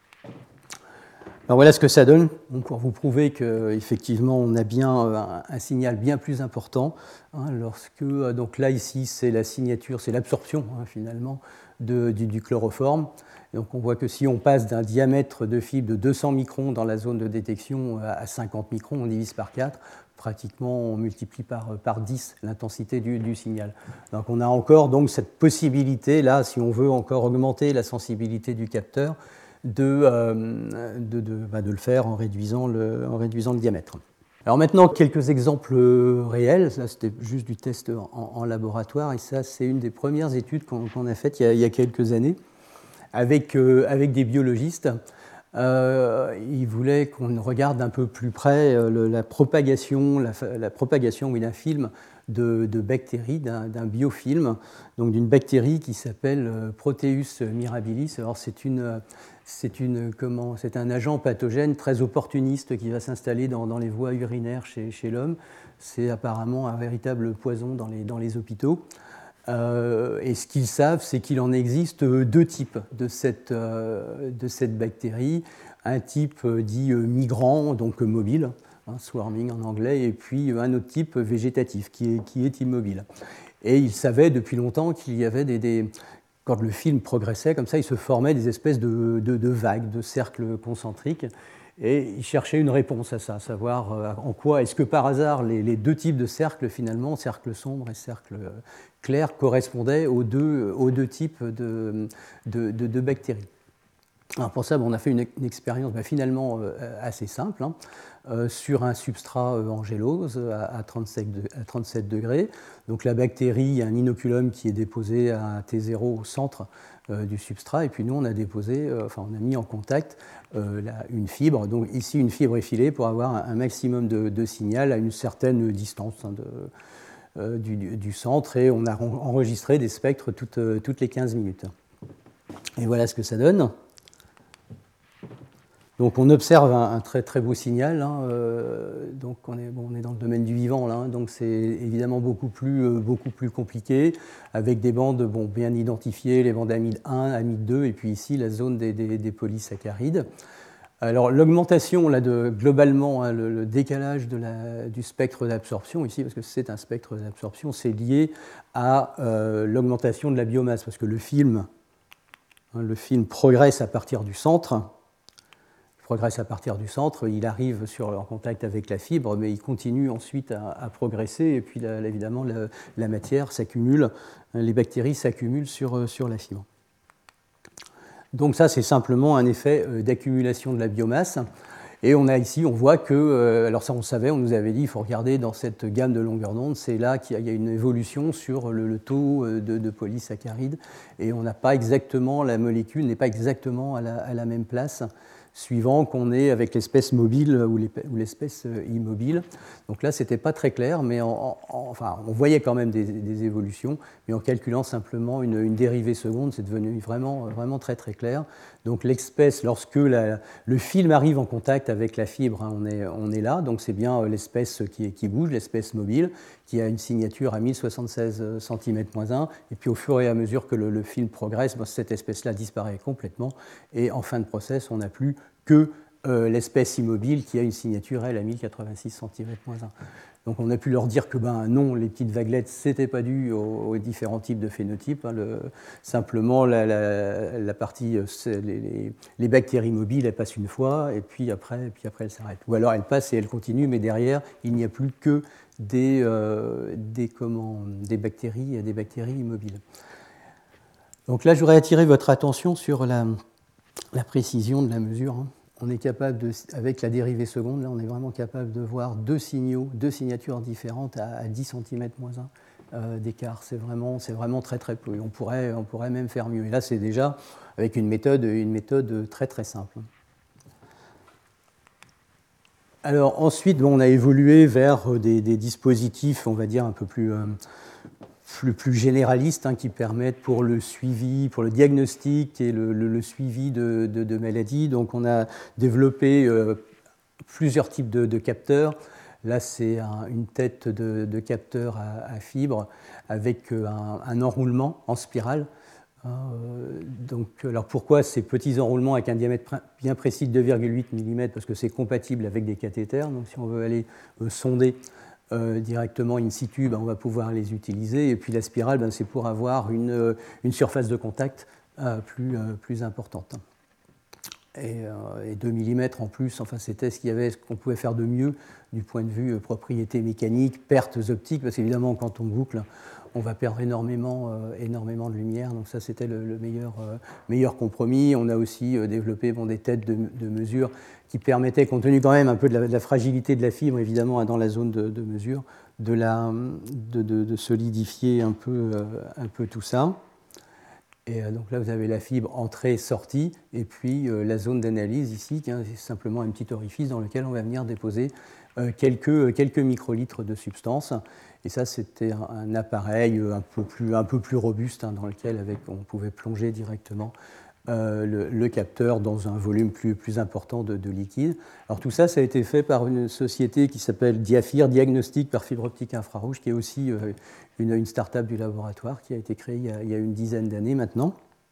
Alors voilà ce que ça donne, donc pour vous prouver qu'effectivement on a bien un, un signal bien plus important. Hein, lorsque, donc là ici c'est la signature, c'est l'absorption hein, finalement de, du, du chloroforme. Donc on voit que si on passe d'un diamètre de fibre de deux cents microns dans la zone de détection à cinquante microns, on divise par quatre, pratiquement on multiplie par, par dix l'intensité du, du signal. Donc on a encore donc cette possibilité là, si on veut encore augmenter la sensibilité du capteur, de, euh, de, de, bah de le faire en réduisant le, en réduisant le diamètre. Alors maintenant, quelques exemples réels. Là, c'était juste du test en, en laboratoire, et ça, c'est une des premières études qu'on, qu'on a faites il y a, il y a quelques années avec, euh, avec des biologistes. Euh, ils voulaient qu'on regarde d'un peu plus près euh, le, la propagation, la, la propagation oui, d'un film de, de bactéries, d'un, d'un biofilm, donc d'une bactérie qui s'appelle euh, Proteus mirabilis. Alors c'est une, c'est une, comment, c'est un agent pathogène très opportuniste qui va s'installer dans, dans les voies urinaires chez, chez l'homme. C'est apparemment un véritable poison dans les, dans les hôpitaux. Euh, et ce qu'ils savent, c'est qu'il en existe deux types de cette, euh, de cette bactérie. Un type euh, dit euh, migrant, donc euh, mobile, hein, swarming en anglais, et puis un autre type végétatif, qui est, qui est immobile. Et ils savaient depuis longtemps qu'il y avait des, des... Quand le film progressait, comme ça, il se formait des espèces de, de, de vagues, de cercles concentriques. Et ils cherchaient une réponse à ça, savoir euh, en quoi est-ce que par hasard les, les deux types de cercles, finalement, cercle sombre et cercle clair, correspondaient aux deux, aux deux types de, de, de, de bactéries. Alors pour ça, bon, on a fait une, une expérience ben, finalement euh, assez simple, hein, euh, sur un substrat euh, en gélose à, à, trente-sept, à trente-sept degrés. Donc la bactérie, il y a un inoculum qui est déposé à T zéro au centre euh, du substrat, et puis nous on a déposé, euh, enfin on a mis en contact euh, la, une fibre. Donc ici une fibre effilée pour avoir un, un maximum de, de signal à une certaine distance hein, de, euh, du, du centre, et on a enregistré des spectres toutes, toutes les quinze minutes. Et voilà ce que ça donne. Donc on observe un, un très très beau signal, hein, euh, donc on est, bon, on est dans le domaine du vivant là, hein, donc c'est évidemment beaucoup plus, euh, beaucoup plus compliqué, avec des bandes bon, bien identifiées, les bandes amide un, amide deux, et puis ici la zone des, des, des polysaccharides. Alors l'augmentation, là, de, globalement, hein, le, le décalage de la, du spectre d'absorption ici, parce que c'est un spectre d'absorption, c'est lié à euh, l'augmentation de la biomasse, parce que le film, hein, le film progresse à partir du centre, progresse à partir du centre, il arrive sur, en contact avec la fibre, mais il continue ensuite à, à progresser, et puis là, évidemment la, la matière s'accumule, les bactéries s'accumulent sur, sur la fibre. Donc ça, c'est simplement un effet d'accumulation de la biomasse. Et on a ici, on voit que, alors ça on savait, on nous avait dit, il faut regarder dans cette gamme de longueur d'onde, c'est là qu'il y a une évolution sur le, le taux de, de polysaccharides, et on n'a pas exactement, la molécule n'est pas exactement à la, à la même place, suivant qu'on est avec l'espèce mobile ou l'espèce immobile. Donc là, ce n'était pas très clair, mais en, en, enfin, on voyait quand même des, des évolutions, mais en calculant simplement une, une dérivée seconde, c'est devenu vraiment, vraiment très très clair. Donc l'espèce, lorsque la, le film arrive en contact avec la fibre, hein, on, est, on est là, donc c'est bien l'espèce qui, qui bouge, l'espèce mobile, qui a une signature à mille soixante-seize centimètres moins un, et puis au fur et à mesure que le, le film progresse, ben, cette espèce-là disparaît complètement, et en fin de process, on n'a plus que euh, l'espèce immobile qui a une signature, elle, à mille quatre-vingt-six centimètres moins un. Donc on a pu leur dire que ben, non, les petites vaguelettes, ce n'était pas dû aux, aux différents types de phénotypes, hein, le, simplement la, la, la partie, les, les, les bactéries mobiles, elles passent une fois, et puis après, et puis après elles s'arrêtent. Ou alors elles passent et elles continuent, mais derrière, il n'y a plus que des, euh, des, comment, des, bactéries, des bactéries immobiles. Donc là, je voudrais attirer votre attention sur la, la précision de la mesure. Hein. On est capable, de, avec la dérivée seconde, là, on est vraiment capable de voir deux signaux, deux signatures différentes à, à dix centimètres moins un euh, d'écart. C'est vraiment, c'est vraiment très très peu. Et on pourrait, on pourrait même faire mieux. Et là, c'est déjà avec une méthode, une méthode très très simple. Alors ensuite, bon, on a évolué vers des, des dispositifs, on va dire, un peu plus, euh, plus, plus généralistes, hein, qui permettent pour le suivi, pour le diagnostic et le, le, le suivi de, de, de maladies. Donc on a développé euh, plusieurs types de, de capteurs. Là, c'est un, une tête de, de capteur à, à fibre avec un, un enroulement en spirale. Euh, donc, alors pourquoi ces petits enroulements avec un diamètre bien précis de deux virgule huit millimètres? Parce que c'est compatible avec des cathéters. Donc si on veut aller euh, sonder euh, directement in situ, ben, on va pouvoir les utiliser. Et puis la spirale, ben, c'est pour avoir une, une surface de contact euh, plus, euh, plus importante. Et, euh, et deux millimètres en plus, enfin, c'était ce qu'il y avait, ce qu'on pouvait faire de mieux du point de vue euh, propriétés mécaniques, pertes optiques, parce qu'évidemment, quand on boucle, on va perdre énormément, euh, énormément de lumière. Donc ça, c'était le, le meilleur, euh, meilleur compromis. On a aussi euh, développé bon, des têtes de, de mesure qui permettaient, compte tenu quand même un peu de la, de la fragilité de la fibre, évidemment, dans la zone de, de mesure, de, la, de, de, de solidifier un peu, euh, un peu tout ça. Et euh, donc là, vous avez la fibre entrée-sortie, et puis euh, la zone d'analyse ici, qui est simplement un petit orifice dans lequel on va venir déposer euh, quelques, quelques microlitres de substance. Et ça, c'était un, un appareil un peu plus, un peu plus robuste, hein, dans lequel avec, on pouvait plonger directement euh, le, le capteur dans un volume plus, plus important de, de liquide. Alors tout ça, ça a été fait par une société qui s'appelle Diafir, Diagnostic par fibre optique infrarouge, qui est aussi euh, une, une start-up du laboratoire, qui a été créée il y a, il y a une dizaine d'années maintenant,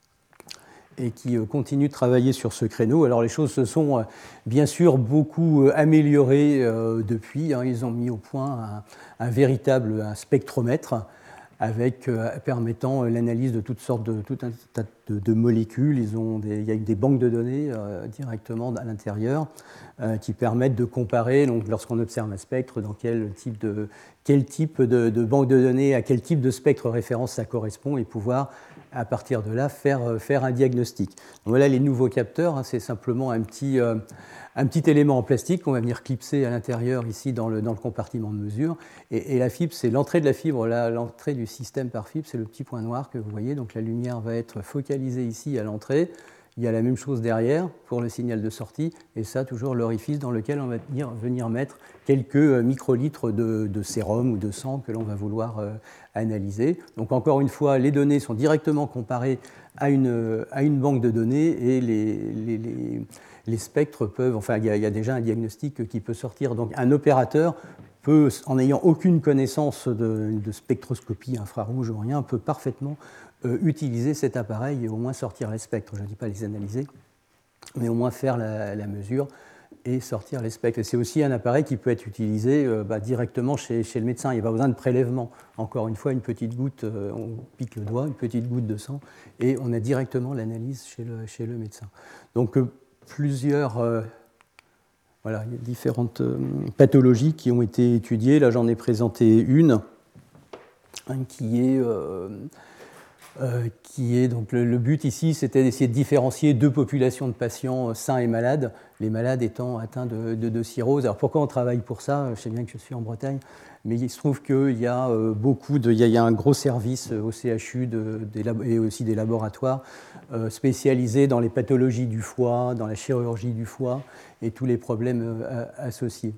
et qui euh, continue de travailler sur ce créneau. Alors les choses se sont euh, bien sûr beaucoup euh, améliorées euh, depuis. Hein. Ils ont mis au point un, un véritable un spectromètre avec, euh, permettant l'analyse de toutes sortes de, tout un tas de, de molécules. Ils ont des, il y a des banques de données euh, directement à l'intérieur euh, qui permettent de comparer, donc, lorsqu'on observe un spectre, dans quel type de, quel type de, de banque de données, à quel type de spectre référence ça correspond, et pouvoir à partir de là, faire, faire un diagnostic. Donc voilà les nouveaux capteurs, hein, c'est simplement un petit, euh, un petit élément en plastique qu'on va venir clipser à l'intérieur, ici, dans le, dans le compartiment de mesure. Et, et la fibre, c'est l'entrée de la fibre, là, l'entrée du système par fibre, c'est le petit point noir que vous voyez. Donc la lumière va être focalisée ici à l'entrée. Il y a la même chose derrière pour le signal de sortie, et ça, toujours l'orifice dans lequel on va venir, venir mettre quelques microlitres de, de sérum ou de sang que l'on va vouloir euh, analyser. Donc encore une fois, les données sont directement comparées à une, à une banque de données, et les, les, les, les spectres peuvent, enfin il y, a, il y a déjà un diagnostic qui peut sortir. Donc un opérateur peut, en n'ayant aucune connaissance de, de spectroscopie infrarouge ou rien, peut parfaitement euh, utiliser cet appareil et au moins sortir les spectres. Je ne dis pas les analyser, mais au moins faire la, la mesure et sortir les spectres. Et c'est aussi un appareil qui peut être utilisé euh, bah, directement chez, chez le médecin. Il n'y a pas besoin de prélèvement. Encore une fois, une petite goutte, euh, on pique le doigt, une petite goutte de sang, et on a directement l'analyse chez le, chez le médecin. Donc euh, plusieurs... Euh, Voilà, il y a différentes euh, pathologies qui ont été étudiées. Là, j'en ai présenté une, hein, qui est, euh, euh, qui est donc le, le but ici, c'était d'essayer de différencier deux populations de patients sains et malades, les malades étant atteints de, de, de cirrhose. Alors pourquoi on travaille pour ça? Je sais bien que je suis en Bretagne, mais il se trouve qu'il y a euh, beaucoup de, il y a, il y a un gros service au C H U de, des labo, et aussi des laboratoires euh, spécialisés dans les pathologies du foie, dans la chirurgie du foie et tous les problèmes euh, associés.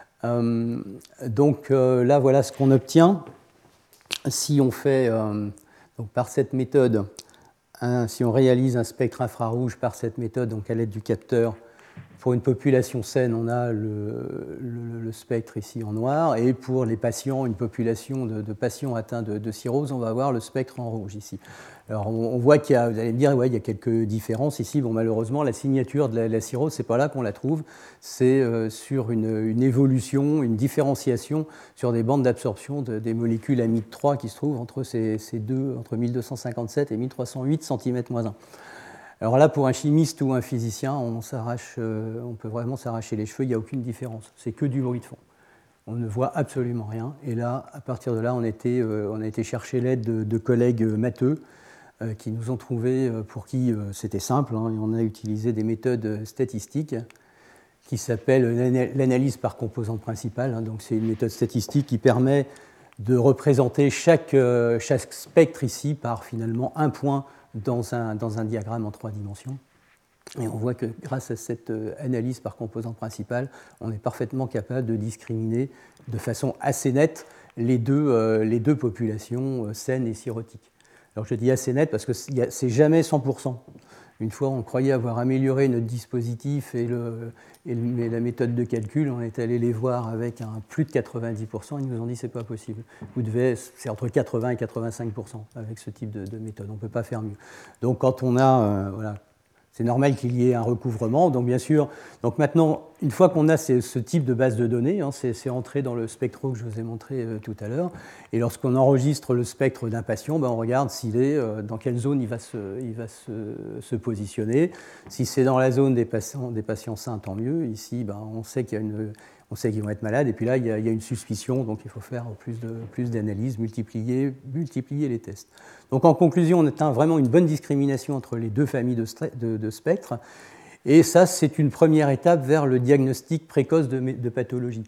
Euh, donc euh, là, voilà ce qu'on obtient si on fait, euh, donc par cette méthode, hein, si on réalise un spectre infrarouge par cette méthode, donc à l'aide du capteur. Pour une population saine, on a le, le, le spectre ici en noir, et pour les patients, une population de, de patients atteints de, de cirrhose, on va avoir le spectre en rouge ici. Alors on, on voit qu'il y a, vous allez me dire, ouais, il y a quelques différences ici. Bon, malheureusement, la signature de la, la cirrhose, c'est pas là qu'on la trouve, c'est euh, sur une, une évolution, une différenciation sur des bandes d'absorption de, des molécules amide trois qui se trouvent entre ces, ces deux, entre mille deux cent cinquante-sept et mille trois cent huit centimètres moins un. Alors là, pour un chimiste ou un physicien, on, s'arrache, euh, on peut vraiment s'arracher les cheveux, il n'y a aucune différence. C'est que du bruit de fond. On ne voit absolument rien. Et là, à partir de là, on, était, euh, on a été chercher l'aide de, de collègues matheux euh, qui nous ont trouvé, euh, pour qui euh, c'était simple, hein, et on a utilisé des méthodes statistiques qui s'appellent l'analyse par composante principale. Hein, donc c'est une méthode statistique qui permet de représenter chaque, euh, chaque spectre ici par finalement un point Dans un, dans un diagramme en trois dimensions. Et on voit que grâce à cette analyse par composante principale, on est parfaitement capable de discriminer de façon assez nette les deux, euh, les deux populations euh, saines et cirrhotiques. Alors je dis assez nette parce que c'est jamais cent pour cent. Une fois, on croyait avoir amélioré notre dispositif et, le, et le, la méthode de calcul. On est allé les voir avec un plus de quatre-vingt-dix pour cent. Ils nous ont dit que ce n'est pas possible. Vous devez, c'est entre quatre-vingts et quatre-vingt-cinq pour cent avec ce type de, de méthode. On ne peut pas faire mieux. Donc quand on a... Euh, voilà, c'est normal qu'il y ait un recouvrement. Donc bien sûr, donc maintenant, une fois qu'on a ces, ce type de base de données, hein, c'est, c'est entré dans le spectro que je vous ai montré euh, tout à l'heure. Et lorsqu'on enregistre le spectre d'un patient, ben, on regarde s'il est, euh, dans quelle zone il va, se, il va se, se positionner. Si c'est dans la zone des patients, des patients sains, tant mieux. Ici, ben, on sait qu'il y a une... On sait qu'ils vont être malades, et puis là, il y a, il y a une suspicion, donc il faut faire plus, de, plus d'analyses, multiplier, multiplier les tests. Donc en conclusion, on atteint vraiment une bonne discrimination entre les deux familles de, de, de spectres, et ça, c'est une première étape vers le diagnostic précoce de, de pathologie.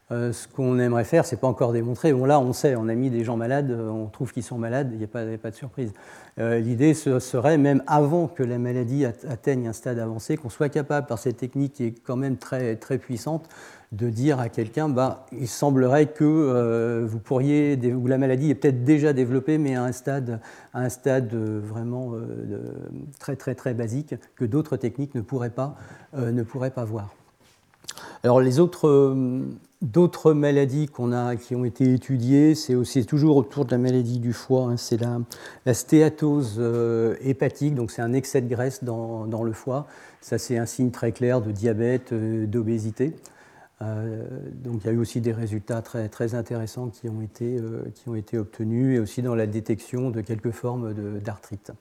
Euh, ce qu'on aimerait faire, c'est pas encore démontrer. Bon, là, on sait, on a mis des gens malades, on trouve qu'ils sont malades, il n'y a pas, pas de surprise. Euh, L'idée ce serait, même avant que la maladie atteigne un stade avancé, qu'on soit capable, par cette technique qui est quand même très, très puissante, de dire à quelqu'un, bah, il semblerait que euh, vous pourriez, ou la maladie est peut-être déjà développée, mais à un stade, à un stade vraiment euh, de, très, très, très basique, que d'autres techniques ne pourraient pas, euh, ne pourraient pas voir. Alors, les autres... Euh, D'autres maladies qu'on a, qui ont été étudiées, c'est aussi toujours autour de la maladie du foie, hein, c'est la, la stéatose euh, hépatique, donc c'est un excès de graisse dans, dans le foie. Ça, c'est un signe très clair de diabète, euh, d'obésité. Euh, donc il y a eu aussi des résultats très, très intéressants qui ont, été, euh, qui ont été obtenus, et aussi dans la détection de quelques formes d'arthrite.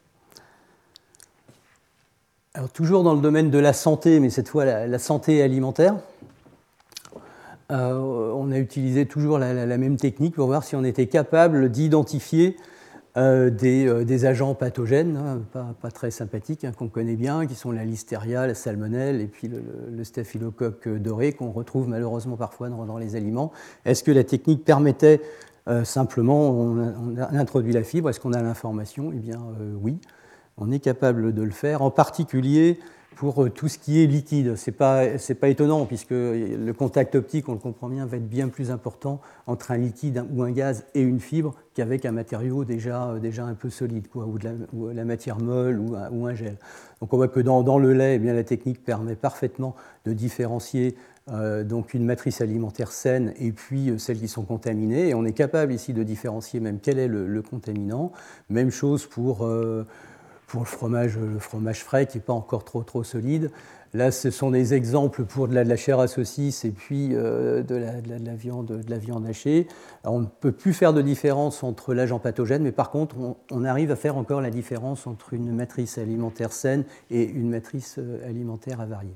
Alors toujours dans le domaine de la santé, mais cette fois la, la santé alimentaire. Euh, on a utilisé toujours la, la, la même technique pour voir si on était capable d'identifier euh, des, euh, des agents pathogènes, hein, pas, pas très sympathiques, hein, qu'on connaît bien, qui sont la listeria, la salmonelle et puis le, le staphylocoque doré qu'on retrouve malheureusement parfois dans, dans les aliments. Est-ce que la technique permettait euh, simplement, on, on a introduit la fibre, est-ce qu'on a l'information? Eh bien euh, oui, on est capable de le faire, en particulier pour tout ce qui est liquide. Ce n'est pas, c'est pas étonnant, puisque le contact optique, on le comprend bien, va être bien plus important entre un liquide ou un gaz et une fibre qu'avec un matériau déjà, déjà un peu solide, quoi, ou de la, ou la matière molle ou un, ou un gel. Donc on voit que dans, dans le lait, eh bien, la technique permet parfaitement de différencier euh, donc une matrice alimentaire saine et puis euh, celles qui sont contaminées. Et on est capable ici de différencier même quel est le, le contaminant. Même chose pour... Euh, Pour le fromage, le fromage frais qui n'est pas encore trop, trop solide. Là, ce sont des exemples pour de la, de la chair à saucisse et puis euh, de, la, de, la, de, la viande, de la viande hachée. Alors, on ne peut plus faire de différence entre l'agent pathogène, mais par contre, on, on arrive à faire encore la différence entre une matrice alimentaire saine et une matrice alimentaire avariée.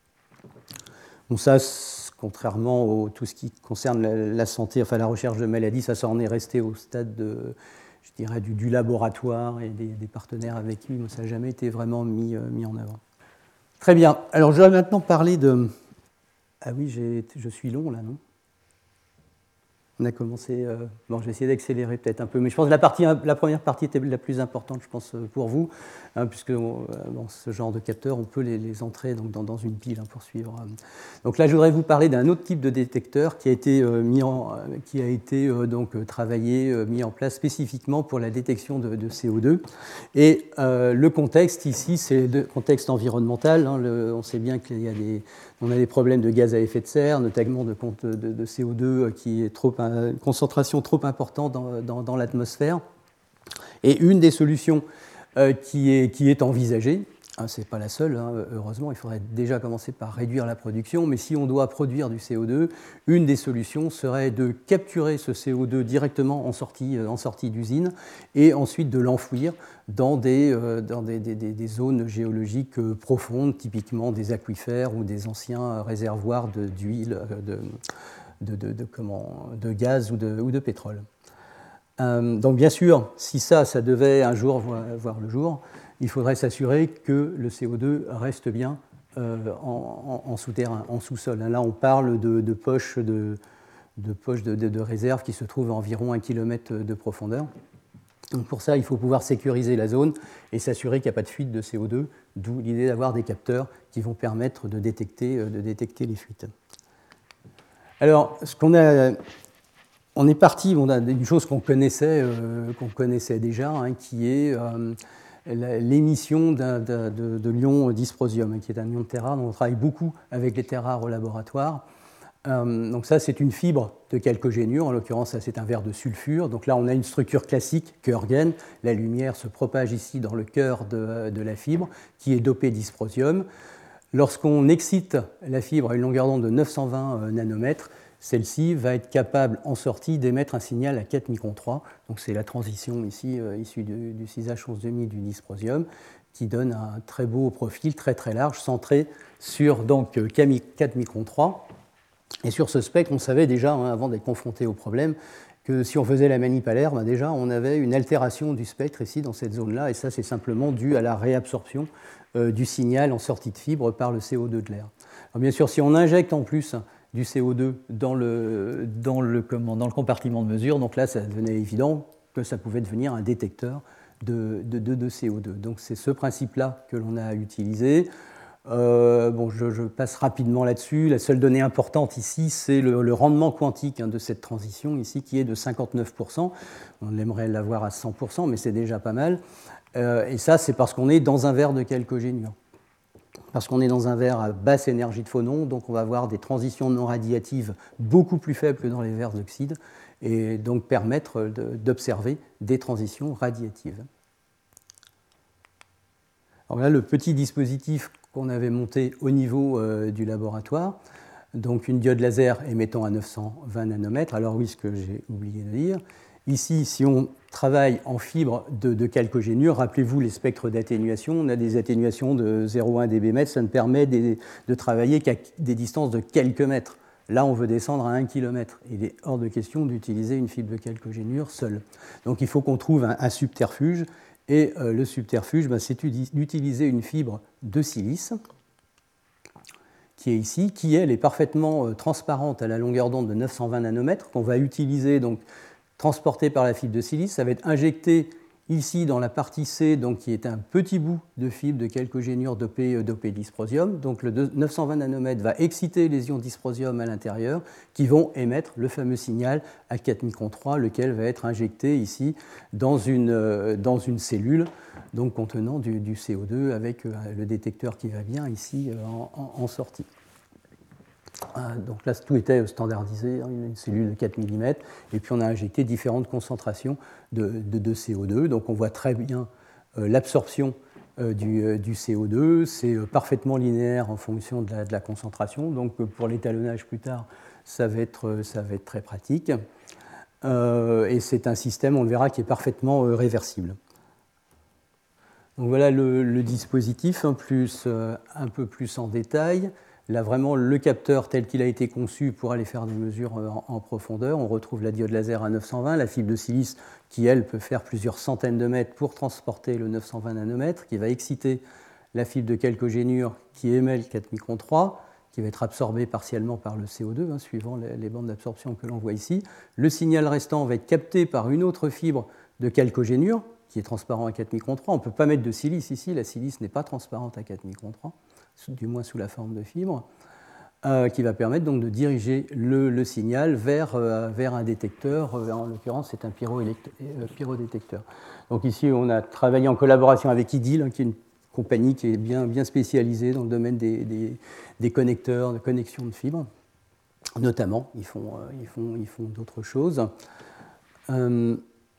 Bon, ça, contrairement à tout ce qui concerne la, la santé, enfin la recherche de maladies, ça, ça en est resté au stade de... je dirais, du, du laboratoire et des, des partenaires avec qui ça n'a jamais été vraiment mis, euh, mis en avant. Très bien. Alors, je vais maintenant parler de... Ah oui, j'ai, je suis long, là, non? On a commencé... Euh... Bon, je vais essayer d'accélérer peut-être un peu, mais je pense que la, partie, la première partie était la plus importante, je pense, pour vous, hein, puisque bon, ce genre de capteurs, on peut les, les entrer donc, dans, dans une pile hein, pour suivre. Donc là, je voudrais vous parler d'un autre type de détecteur qui a été, euh, mis en, qui a été euh, donc, travaillé, euh, mis en place spécifiquement pour la détection de, de C O deux. Et euh, le contexte ici, c'est le contexte environnemental. Hein, le, on sait bien qu'il y a des... On a des problèmes de gaz à effet de serre, notamment de, de, de C O deux qui est trop, une concentration trop importante dans, dans, dans l'atmosphère. Et une des solutions euh, qui, est, qui est envisagée, hein, ce n'est pas la seule, hein, heureusement, il faudrait déjà commencer par réduire la production, mais si on doit produire du C O deux, une des solutions serait de capturer ce C O deux directement en sortie, en sortie d'usine et ensuite de l'enfouir dans des, euh, dans des, des, des zones géologiques euh, profondes, typiquement des aquifères ou des anciens réservoirs de, d'huile, de, de, de, de, comment, de gaz ou de, ou de pétrole. Euh, donc bien sûr, si ça, ça devait un jour voir, voir le jour, il faudrait s'assurer que le C O deux reste bien euh, en, en, en souterrain, en sous-sol. Là, on parle de, de poches, de, de, poches de, de, de réserve qui se trouvent à environ un kilomètre de profondeur. Donc pour ça, il faut pouvoir sécuriser la zone et s'assurer qu'il n'y a pas de fuite de C O deux, d'où l'idée d'avoir des capteurs qui vont permettre de détecter, de détecter les fuites. Alors, ce qu'on a, on est parti on a d'une chose qu'on connaissait, euh, qu'on connaissait déjà, hein, qui est euh, l'émission d'un, de, de, de l'ion dysprosium, hein, qui est un ion de terre rare dont on travaille beaucoup avec les terres rares au laboratoire. Euh, donc ça, c'est une fibre de chalcogénure, en l'occurrence, ça, c'est un verre de sulfure. Donc là, on a une structure classique, cœur-gaine. La lumière se propage ici dans le cœur de, de la fibre, qui est dopée dysprosium. Lorsqu'on excite la fibre à une longueur d'onde de neuf cent vingt nanomètres, celle-ci va être capable, en sortie, d'émettre un signal à quatre microns trois. Donc c'est la transition ici, euh, issue du, du six H onze demi du dysprosium, qui donne un très beau profil, très très large, centré sur donc, quatre microns trois. Et sur ce spectre, on savait déjà, hein, avant d'être confronté au problème, que si on faisait la manip à l'air, ben déjà, on avait une altération du spectre ici, dans cette zone-là, et ça, c'est simplement dû à la réabsorption euh, du signal en sortie de fibre par le C O deux de l'air. Alors, bien sûr, si on injecte en plus du C O deux dans le, dans, le, comment, dans le compartiment de mesure. Donc là, ça devenait évident que ça pouvait devenir un détecteur de, de, de, de C O deux. Donc c'est ce principe-là que l'on a utilisé. Euh, bon, je, je passe rapidement là-dessus. La seule donnée importante ici, c'est le, le rendement quantique hein, de cette transition ici, qui est de cinquante-neuf pour cent. On aimerait l'avoir à cent pour cent, mais c'est déjà pas mal. Euh, et ça, c'est parce qu'on est dans un verre de chalcogénure. Parce qu'on est dans un verre à basse énergie de phonon, donc on va avoir des transitions non radiatives beaucoup plus faibles que dans les verres d'oxyde, et donc permettre de, d'observer des transitions radiatives. Alors là, le petit dispositif qu'on avait monté au niveau euh, du laboratoire, donc une diode laser émettant à neuf cent vingt nanomètres. Alors oui, ce que j'ai oublié de dire, ici, si on travaille en fibre de, de chalcogénure, rappelez-vous les spectres d'atténuation, on a des atténuations de zéro virgule un décibels, ça ne permet des, de travailler qu'à des distances de quelques mètres. Là, on veut descendre à un kilomètre. Il est hors de question d'utiliser une fibre de chalcogénure seule. Donc il faut qu'on trouve un, un subterfuge. Et euh, le subterfuge, ben, c'est d'utiliser une fibre de silice, qui est ici, qui elle est parfaitement euh, transparente à la longueur d'onde de neuf cent vingt nanomètres, qu'on va utiliser, donc transportée par la fibre de silice. Ça va être injecté ici dans la partie C, donc, qui est un petit bout de fibre de chalcogénure dopée, dopée dysprosium. Donc le neuf cent vingt nanomètres va exciter les ions dysprosium à l'intérieur, qui vont émettre le fameux signal à quatre microns trois, lequel va être injecté ici dans une, euh, dans une cellule donc, contenant du, du C O deux avec euh, le détecteur qui va bien ici euh, en, en, en sortie. Donc là, tout était standardisé, une cellule de quatre millimètres, et puis on a injecté différentes concentrations de, de, de C O deux. Donc on voit très bien euh, l'absorption euh, du, euh, du C O deux, c'est euh, parfaitement linéaire en fonction de la, de la concentration, donc euh, pour l'étalonnage plus tard, ça va être, ça va être très pratique. Euh, et c'est un système, on le verra, qui est parfaitement euh, réversible. Donc voilà le, le dispositif, un, plus, euh, un peu plus en détail. Là, vraiment, le capteur tel qu'il a été conçu pour aller faire des mesures en, en profondeur. On retrouve la diode laser à neuf cent vingt, la fibre de silice qui, elle, peut faire plusieurs centaines de mètres pour transporter le neuf cent vingt nanomètres, qui va exciter la fibre de chalcogénure qui émet le quatre microns trois, qui va être absorbée partiellement par le C O deux, hein, suivant les, les bandes d'absorption que l'on voit ici. Le signal restant va être capté par une autre fibre de chalcogénure, qui est transparent à quatre microns trois. On ne peut pas mettre de silice ici, la silice n'est pas transparente à quatre microns trois. Du moins sous la forme de fibre, euh, qui va permettre donc de diriger le, le signal vers, euh, vers un détecteur. Euh, en l'occurrence, c'est un pyro euh, pyrodétecteur. Donc ici, on a travaillé en collaboration avec IDIL, hein, qui est une compagnie qui est bien, bien spécialisée dans le domaine des, des, des connecteurs, de connexion de fibres. Notamment, ils font, euh, ils font, ils font d'autres choses. Euh,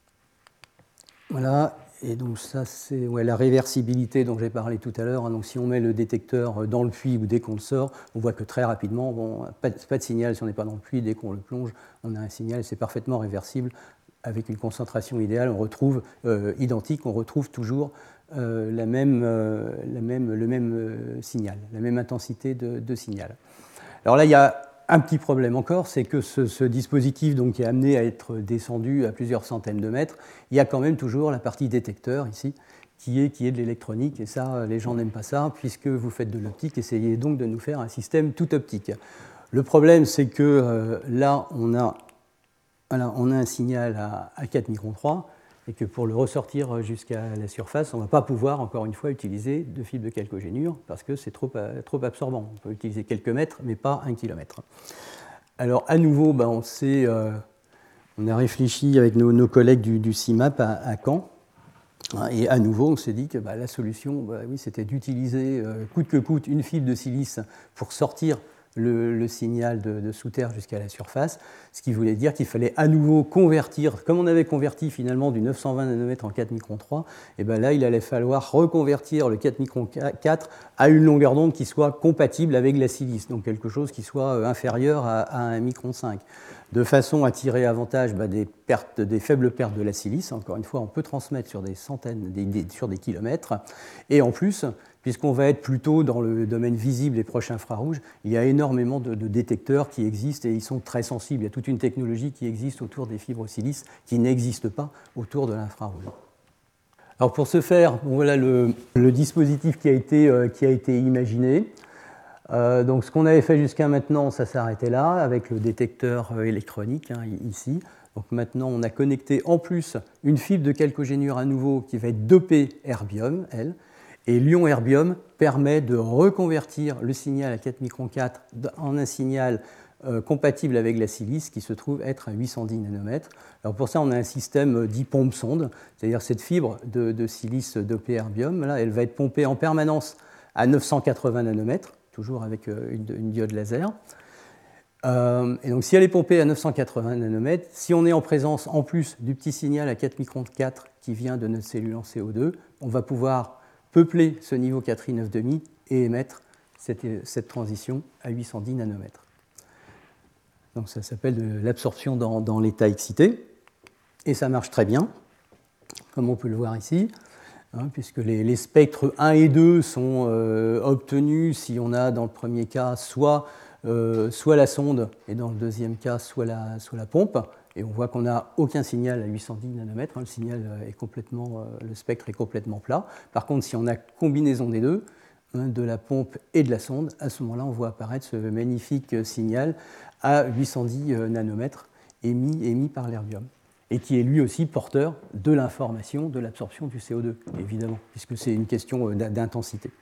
voilà. Et donc ça, c'est ouais, la réversibilité dont j'ai parlé tout à l'heure. Donc si on met le détecteur dans le puits ou dès qu'on le sort, on voit que très rapidement, bon, pas, de, pas de signal si on n'est pas dans le puits. Dès qu'on le plonge, on a un signal. C'est parfaitement réversible. Avec une concentration idéale, on retrouve euh, identique, on retrouve toujours euh, la même, euh, la même, le même euh, signal, la même intensité de, de signal. Alors là, il y a un petit problème encore, c'est que ce, ce dispositif donc, qui est amené à être descendu à plusieurs centaines de mètres, il y a quand même toujours la partie détecteur ici, qui est, qui est de l'électronique, et ça, les gens n'aiment pas ça, puisque vous faites de l'optique, essayez donc de nous faire un système tout optique. Le problème, c'est que euh, là, on a, voilà, on a un signal à, à quatre microns trois, et que pour le ressortir jusqu'à la surface, on ne va pas pouvoir, encore une fois, utiliser de fibre de chalcogénure parce que c'est trop, trop absorbant. On peut utiliser quelques mètres, mais pas un kilomètre. Alors, à nouveau, ben, on, sait, euh, on a réfléchi avec nos, nos collègues du, du C I M A P à, à Caen, et à nouveau, on s'est dit que ben, la solution, ben, oui, c'était d'utiliser euh, coûte que coûte une fibre de silice pour sortir Le, le signal de, de sous terre jusqu'à la surface, ce qui voulait dire qu'il fallait à nouveau convertir, comme on avait converti finalement du neuf cent vingt nanomètres en quatre microns trois, et ben là il allait falloir reconvertir le quatre microns quatre à une longueur d'onde qui soit compatible avec la silice, donc quelque chose qui soit inférieur à, à un micron cinq, de façon à tirer avantage ben, des, pertes, des faibles pertes de la silice. Encore une fois, on peut transmettre sur des centaines, des, des, sur des kilomètres, et en plus, puisqu'on va être plutôt dans le domaine visible et proche infrarouge, il y a énormément de, de détecteurs qui existent et ils sont très sensibles. Il y a toute une technologie qui existe autour des fibres silice qui n'existe pas autour de l'infrarouge. Alors pour ce faire, bon, voilà le, le dispositif qui a été, euh, qui a été imaginé. Euh, donc ce qu'on avait fait jusqu'à maintenant, ça s'arrêtait là, avec le détecteur euh, électronique, hein, ici. Donc maintenant, on a connecté en plus une fibre de chalcogénure à nouveau qui va être dopée erbium, elle. Et l'ion erbium permet de reconvertir le signal à quatre microns quatre en un signal euh, compatible avec la silice qui se trouve être à huit cent dix nanomètres. Alors pour ça, on a un système dit pompe-sonde, c'est-à-dire cette fibre de, de silice dopée erbium, là, elle va être pompée en permanence à neuf cent quatre-vingts nanomètres, toujours avec une, une diode laser. Euh, et donc si elle est pompée à neuf cent quatre-vingts nanomètres, si on est en présence en plus du petit signal à quatre microns quatre qui vient de notre cellule en C O deux, on va pouvoir peupler ce niveau quatre I neuf virgule cinq et émettre cette, cette transition à huit cent dix nanomètres. Donc ça s'appelle de l'absorption dans, dans l'état excité, et ça marche très bien, comme on peut le voir ici. Hein, puisque les, les spectres un et deux sont euh, obtenus si on a dans le premier cas soit, euh, soit la sonde et dans le deuxième cas soit la, soit la pompe, et on voit qu'on n'a aucun signal à huit cent dix nanomètres, hein, le signal est complètement, euh, le spectre est complètement plat. Par contre, si on a combinaison des deux, hein, de la pompe et de la sonde, à ce moment-là on voit apparaître ce magnifique signal à huit cent dix nanomètres émis, émis par l'erbium, et qui est lui aussi porteur de l'information de l'absorption du C O deux, évidemment, puisque c'est une question d'intensité.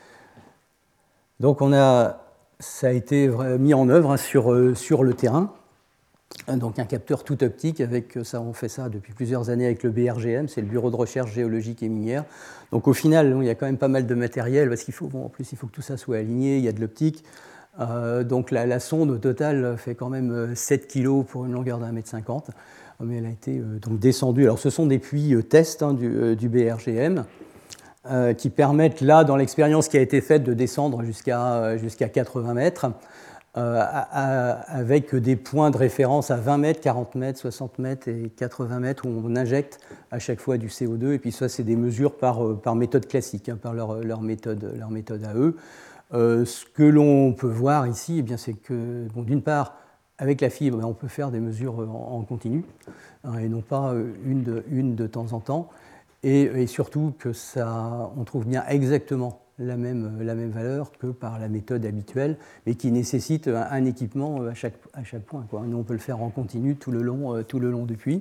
Donc on a, ça a été mis en œuvre sur, sur le terrain, donc un capteur tout optique, avec ça, on fait ça depuis plusieurs années avec le B R G M, c'est le Bureau de recherche géologique et minière. Donc au final, il y a quand même pas mal de matériel, parce qu'il faut, bon, en plus il faut que tout ça soit aligné, il y a de l'optique. Euh, donc la, la sonde au total fait quand même sept kilos pour une longueur d'un mètre cinquante. Mais elle a été euh, donc descendue. Alors, ce sont des puits euh, tests hein, du, euh, du B R G M euh, qui permettent, là, dans l'expérience qui a été faite, de descendre jusqu'à euh, jusqu'à quatre-vingts mètres, euh, à, à, avec des points de référence à vingt mètres, quarante mètres, soixante mètres et quatre-vingts mètres, où on injecte à chaque fois du C O deux. Et puis ça, c'est des mesures par, euh, par méthode classique, hein, par leur, leur, méthode, leur méthode à eux. Euh, ce que l'on peut voir ici, eh bien, c'est que, bon, d'une part, avec la fibre, on peut faire des mesures en continu, hein, et non pas une de, une de temps en temps. Et, et surtout que ça, on trouve bien exactement la même, la même valeur que par la méthode habituelle, mais qui nécessite un, un équipement à chaque, à chaque point, quoi. Nous, on peut le faire en continu tout le long, tout le long du puits.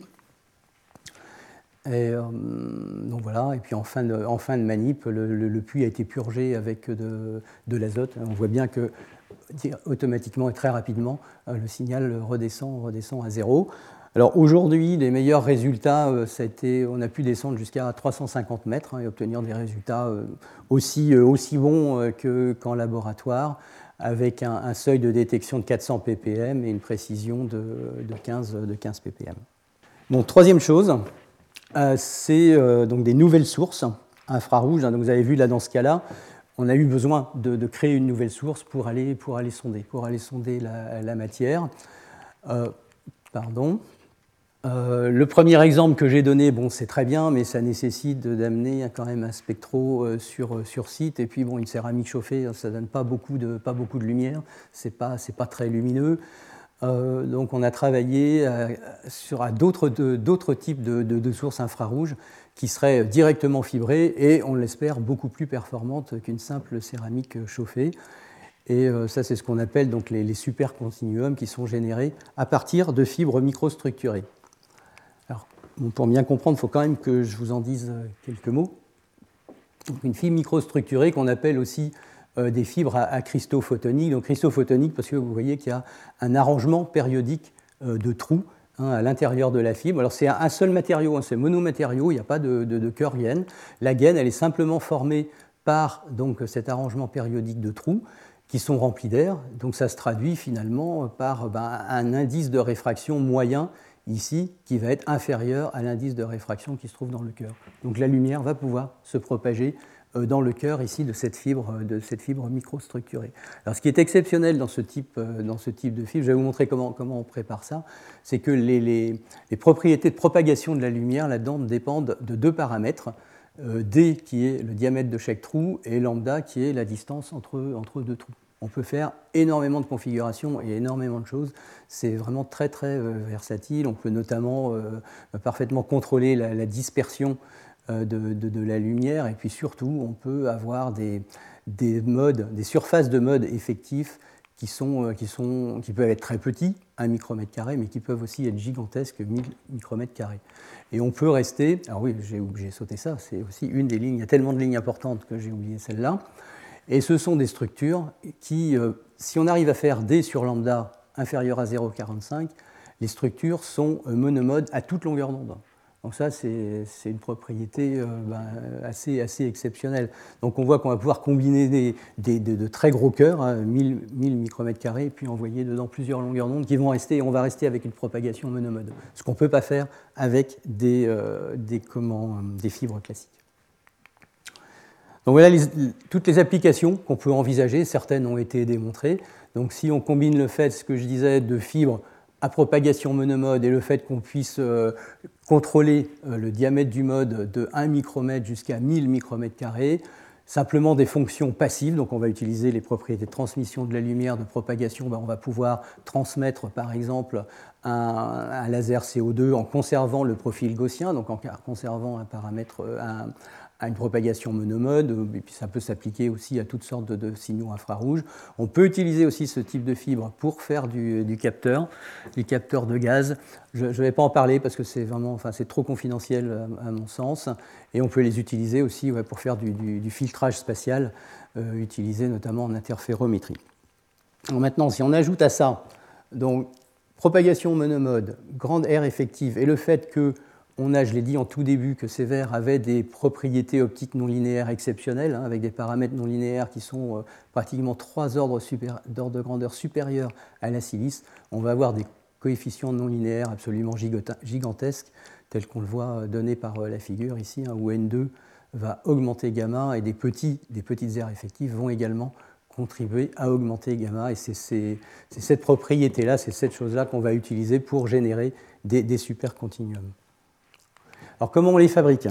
Et, euh, donc voilà. Et puis en fin de, en fin de manip, le, le, le puits a été purgé avec de, de l'azote. On voit bien que automatiquement et très rapidement, le signal redescend, redescend à zéro. Alors aujourd'hui, les meilleurs résultats, ça a été, on a pu descendre jusqu'à trois cent cinquante mètres, hein, et obtenir des résultats aussi, aussi bons que, qu'en laboratoire, avec un, un seuil de détection de quatre cents ppm et une précision de, de, quinze, de quinze ppm. Donc troisième chose, euh, c'est euh, donc des nouvelles sources infrarouges. Hein, donc vous avez vu là dans ce cas-là, on a eu besoin de, de créer une nouvelle source pour aller, pour aller sonder, pour aller sonder la, la matière. Euh, pardon. Euh, le premier exemple que j'ai donné, bon, c'est très bien, mais ça nécessite d'amener quand même un spectro sur, sur site. Et puis, bon, une céramique chauffée, ça ne donne pas beaucoup de, pas beaucoup de lumière, ce n'est pas, c'est pas très lumineux. Euh, donc, on a travaillé à, sur, à d'autres, de, d'autres types de, de, de sources infrarouges qui seraient directement fibrées et, on l'espère, beaucoup plus performantes qu'une simple céramique chauffée. Et euh, ça, c'est ce qu'on appelle donc, les, les supercontinuums qui sont générés à partir de fibres microstructurées. Alors, bon, pour bien comprendre, il faut quand même que je vous en dise quelques mots. Donc, une fibre microstructurée qu'on appelle aussi euh, des fibres à, à cristaux photoniques. Donc cristaux photoniques parce que vous voyez qu'il y a un arrangement périodique euh, de trous, hein, à l'intérieur de la fibre. Alors c'est un, un seul matériau, hein, c'est monomatériau, il n'y a pas de, de, de cœur gaine. La gaine, elle est simplement formée par donc, cet arrangement périodique de trous qui sont remplis d'air. Donc ça se traduit finalement par ben, un indice de réfraction moyen ici, qui va être inférieur à l'indice de réfraction qui se trouve dans le cœur. Donc la lumière va pouvoir se propager dans le cœur ici de cette fibre, de cette fibre microstructurée. Alors ce qui est exceptionnel dans ce type, dans ce type de fibre, je vais vous montrer comment, comment on prépare ça, c'est que les, les, les propriétés de propagation de la lumière là-dedans dépendent de deux paramètres, euh, D qui est le diamètre de chaque trou et lambda qui est la distance entre, entre deux trous. On peut faire énormément de configurations et énormément de choses. C'est vraiment très, très euh, versatile. On peut notamment euh, parfaitement contrôler la, la dispersion euh, de, de, de la lumière. Et puis surtout, on peut avoir des, des modes, des surfaces de mode effectifs qui, sont, qui, sont, qui peuvent être très petits, un micromètre carré, mais qui peuvent aussi être gigantesques, mille micromètres carrés. Et on peut rester, alors oui, j'ai j'ai sauté ça, c'est aussi une des lignes, il y a tellement de lignes importantes que j'ai oublié celle-là, et ce sont des structures qui, euh, si on arrive à faire D sur lambda inférieur à zéro virgule quarante-cinq, les structures sont monomodes à toute longueur d'onde. Donc ça, c'est une propriété euh, ben, assez, assez exceptionnelle. Donc on voit qu'on va pouvoir combiner des, des, de, de très gros cœurs, hein, mille, mille micromètres carrés, et puis envoyer dedans plusieurs longueurs d'onde qui vont rester, et on va rester avec une propagation monomode, ce qu'on ne peut pas faire avec des, euh, des, comment, des fibres classiques. Donc voilà les, toutes les applications qu'on peut envisager, certaines ont été démontrées. Donc si on combine le fait, ce que je disais, de fibres à propagation monomode et le fait qu'on puisse euh, contrôler euh, le diamètre du mode de un micromètre jusqu'à mille micromètres carrés, simplement des fonctions passives, donc on va utiliser les propriétés de transmission de la lumière, de propagation, ben on va pouvoir transmettre par exemple un, un laser C O deux en conservant le profil gaussien, donc en conservant un paramètre, un, à une propagation monomode, et puis ça peut s'appliquer aussi à toutes sortes de, de signaux infrarouges. On peut utiliser aussi ce type de fibre pour faire du, du capteur, du capteur de gaz. Je ne vais pas en parler parce que c'est vraiment, enfin, c'est trop confidentiel à, à mon sens, et on peut les utiliser aussi ouais, pour faire du, du, du filtrage spatial, euh, utilisé notamment en interférométrie. Donc maintenant, si on ajoute à ça donc, propagation monomode, grande aire effective, et le fait que on a, je l'ai dit en tout début, que ces verres avaient des propriétés optiques non linéaires exceptionnelles, hein, avec des paramètres non linéaires qui sont euh, pratiquement trois ordres d'ordre de grandeur supérieurs à la silice. On va avoir des coefficients non linéaires absolument gigantesques, tels qu'on le voit donné par euh, la figure ici, hein, où N deux va augmenter gamma, et des, petits, des petites aires effectives vont également contribuer à augmenter gamma. Et c'est cette propriété-là, c'est cette chose-là qu'on va utiliser pour générer des, des supercontinuums. Alors, comment on les fabrique?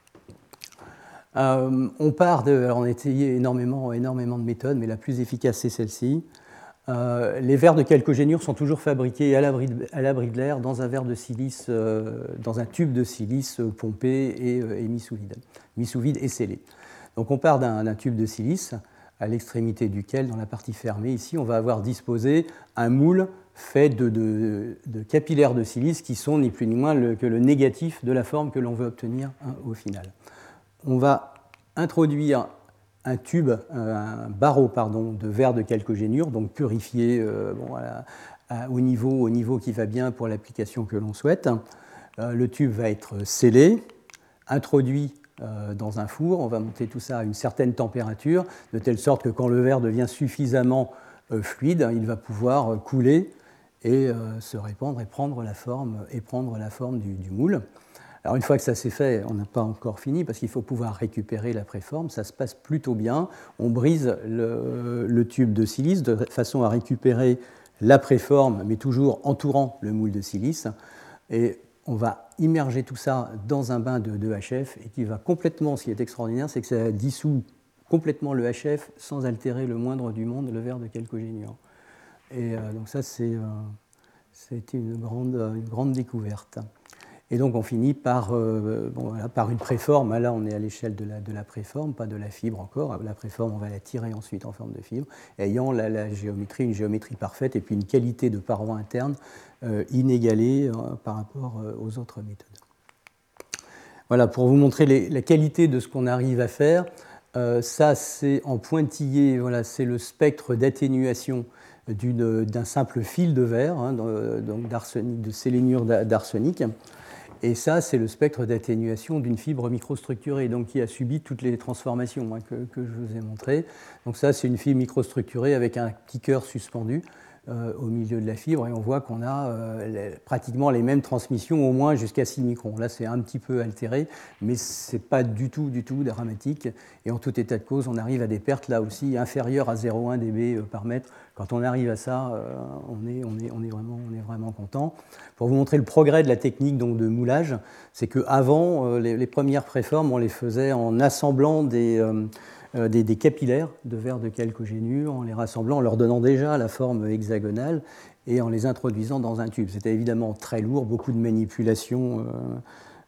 euh, On part de. Alors, on a essayé énormément, énormément de méthodes, mais la plus efficace, c'est celle-ci. Euh, les verres de chalcogénure sont toujours fabriqués à l'abri de l'air dans un verre de silice, euh, dans un tube de silice pompé et, euh, et mis sous vide, mis sous vide et scellé. Donc, on part d'un tube de silice à l'extrémité duquel, dans la partie fermée, ici, on va avoir disposé un moule fait de, de, de capillaires de silice qui sont ni plus ni moins le, que le négatif de la forme que l'on veut obtenir hein, au final. On va introduire un tube, un barreau pardon, de verre de chalcogénure, donc purifié euh, bon, à, à, au, niveau, au niveau qui va bien pour l'application que l'on souhaite. Euh, le tube va être scellé, introduit euh, dans un four. On va monter tout ça à une certaine température, de telle sorte que quand le verre devient suffisamment euh, fluide, il va pouvoir euh, couler et euh, se répandre et prendre la forme, et prendre la forme du, du moule. Alors une fois que ça s'est fait, on n'a pas encore fini parce qu'il faut pouvoir récupérer la préforme. Ça se passe plutôt bien. On brise le, le tube de silice de façon à récupérer la préforme, mais toujours entourant le moule de silice. Et on va immerger tout ça dans un bain de, de H F et qui va complètement, ce qui est extraordinaire, c'est que ça dissout complètement le H F sans altérer le moindre du monde le verre de chalcogénure. Et euh, donc ça, c'est euh, une grande, une grande découverte. Et donc on finit par, euh, bon, voilà, par une préforme. Là, on est à l'échelle de la, de la préforme, pas de la fibre encore. La préforme, on va la tirer ensuite en forme de fibre, ayant la, la géométrie, une géométrie parfaite et puis une qualité de paroi interne euh, inégalée euh, par rapport euh, aux autres méthodes. Voilà, pour vous montrer les, la qualité de ce qu'on arrive à faire. Euh, ça, c'est en pointillé, voilà, c'est le spectre d'atténuation d'un simple fil de verre, hein, donc d'arsenic, de sélénure d'arsenic. Et ça, c'est le spectre d'atténuation d'une fibre microstructurée, donc qui a subi toutes les transformations hein, que, que je vous ai montrées. Donc ça, c'est une fibre microstructurée avec un petit cœur suspendu euh, au milieu de la fibre, et on voit qu'on a euh, les, pratiquement les mêmes transmissions, au moins jusqu'à six microns. Là, c'est un petit peu altéré, mais ce n'est pas du tout, du tout dramatique. Et en tout état de cause, on arrive à des pertes, là aussi, inférieures à zéro virgule un décibels par mètre. Quand on arrive à ça, euh, on, est, on, est, on, est vraiment, on est vraiment content. Pour vous montrer le progrès de la technique donc, de moulage, c'est qu'avant, euh, les, les premières préformes, on les faisait en assemblant des, euh, des, des capillaires de verre de chalcogénure, en les rassemblant, en leur donnant déjà la forme hexagonale et en les introduisant dans un tube. C'était évidemment très lourd, beaucoup de manipulations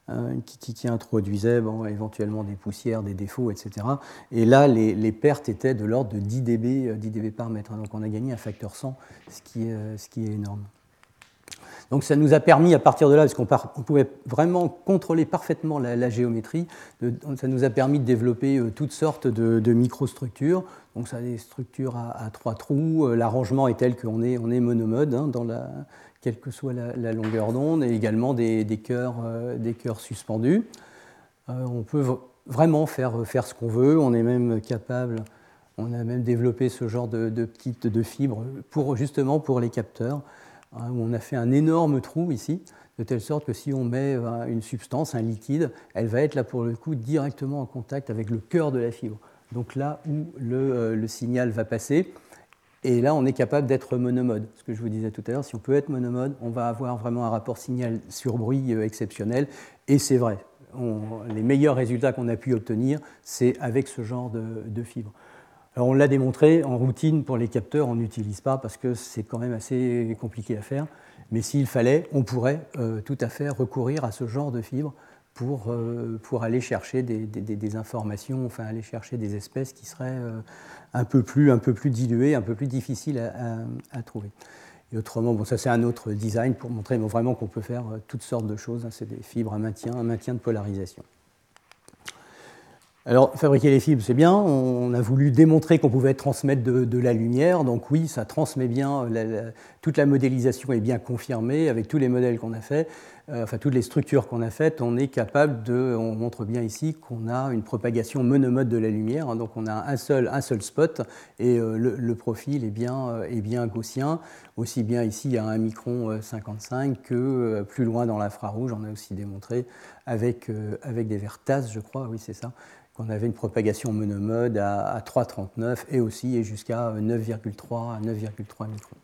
euh, qui, qui, qui introduisait bon, éventuellement des poussières, des défauts, et cetera. Et là, les, les pertes étaient de l'ordre de dix décibels, dix décibels par mètre. Donc on a gagné un facteur cent, ce qui est, ce qui est énorme. Donc ça nous a permis, à partir de là, parce qu'on on pouvait vraiment contrôler parfaitement la, la géométrie, de, ça nous a permis de développer euh, toutes sortes de, de microstructures. Donc ça a des structures à, à trois trous. Euh, l'arrangement est tel qu'on est, on est monomode, hein, dans la, quelle que soit la, la longueur d'onde, et également des, des, cœurs, euh, des cœurs suspendus. Euh, on peut vraiment faire, faire ce qu'on veut. On est même capable, on a même développé ce genre de, de petites de fibres pour, justement pour les capteurs. Où on a fait un énorme trou ici, de telle sorte que si on met une substance, un liquide, elle va être là pour le coup directement en contact avec le cœur de la fibre. Donc là où le, le signal va passer, et là on est capable d'être monomode. Ce que je vous disais tout à l'heure, si on peut être monomode, on va avoir vraiment un rapport signal sur bruit exceptionnel, et c'est vrai. On, les meilleurs résultats qu'on a pu obtenir, c'est avec ce genre de, de fibre. Alors on l'a démontré, en routine pour les capteurs, on n'utilise pas parce que c'est quand même assez compliqué à faire. Mais s'il fallait, on pourrait euh, tout à fait recourir à ce genre de fibres pour, euh, pour aller chercher des, des, des informations, enfin aller chercher des espèces qui seraient euh, un, peu plus, un peu plus diluées, un peu plus difficiles à, à, à trouver. Et autrement, bon, ça c'est un autre design pour montrer vraiment qu'on peut faire toutes sortes de choses. C'est des fibres à maintien, à maintien de polarisation. Alors, fabriquer les fibres, c'est bien. On a voulu démontrer qu'on pouvait transmettre de, de la lumière. Donc oui, ça transmet bien. La, la, toute la modélisation est bien confirmée avec tous les modèles qu'on a faits, euh, enfin toutes les structures qu'on a faites. On est capable de, on montre bien ici qu'on a une propagation monomode de la lumière. Hein, donc on a un seul, un seul spot et euh, le, le profil est bien, euh, est bien gaussien. Aussi bien ici à un micron cinquante-cinq que euh, plus loin dans l'infrarouge. On a aussi démontré avec, euh, avec des verres T A S, je crois. Oui, c'est ça. On avait une propagation monomode à, à trois virgule trente-neuf et aussi et jusqu'à neuf virgule trois microns.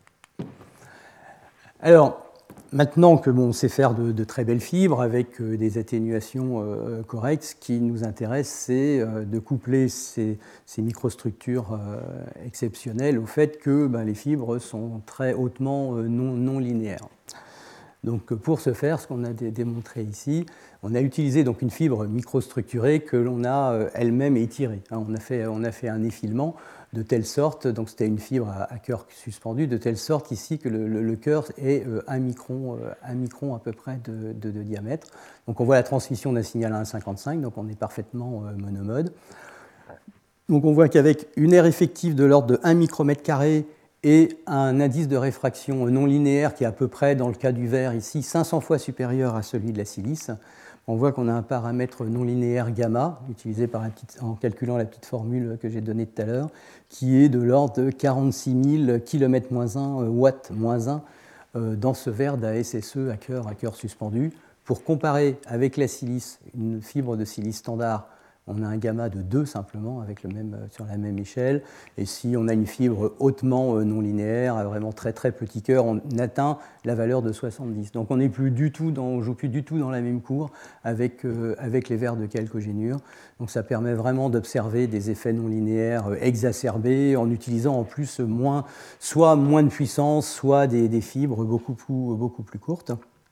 Alors, maintenant que bon, on sait faire de, de très belles fibres avec euh, des atténuations euh, correctes, ce qui nous intéresse, c'est euh, de coupler ces, ces microstructures euh, exceptionnelles au fait que ben, les fibres sont très hautement euh, non, non linéaires. Donc, pour ce faire, ce qu'on a démontré ici, on a utilisé donc une fibre microstructurée que l'on a elle-même étirée. On a fait, on a fait un effilement de telle sorte, donc c'était une fibre à, à cœur suspendu, de telle sorte ici que le, le, le cœur est un micron, un micron à peu près de, de, de diamètre. Donc on voit la transmission d'un signal à un virgule cinquante-cinq, donc on est parfaitement monomode. Donc on voit qu'avec une aire effective de l'ordre de un micromètre carré et un indice de réfraction non linéaire qui est à peu près, dans le cas du verre ici, cinq cents fois supérieur à celui de la silice, on voit qu'on a un paramètre non linéaire gamma, utilisé par la petite, en calculant la petite formule que j'ai donnée tout à l'heure, qui est de l'ordre de quarante-six mille kilomètres moins un, watts moins un, euh, dans ce verre d'A S S E à cœur, à cœur suspendu. Pour comparer avec la silice, une fibre de silice standard, on a un gamma de deux simplement avec le même, sur la même échelle. Et si on a une fibre hautement non linéaire, à vraiment très très petit cœur, on atteint la valeur de soixante-dix. Donc on n'est plus du tout dans, on joue plus du tout dans la même cour avec, euh, avec les verres de chalcogénure. Donc ça permet vraiment d'observer des effets non linéaires exacerbés en utilisant en plus moins, soit moins de puissance, soit des, des fibres beaucoup plus, beaucoup plus courtes.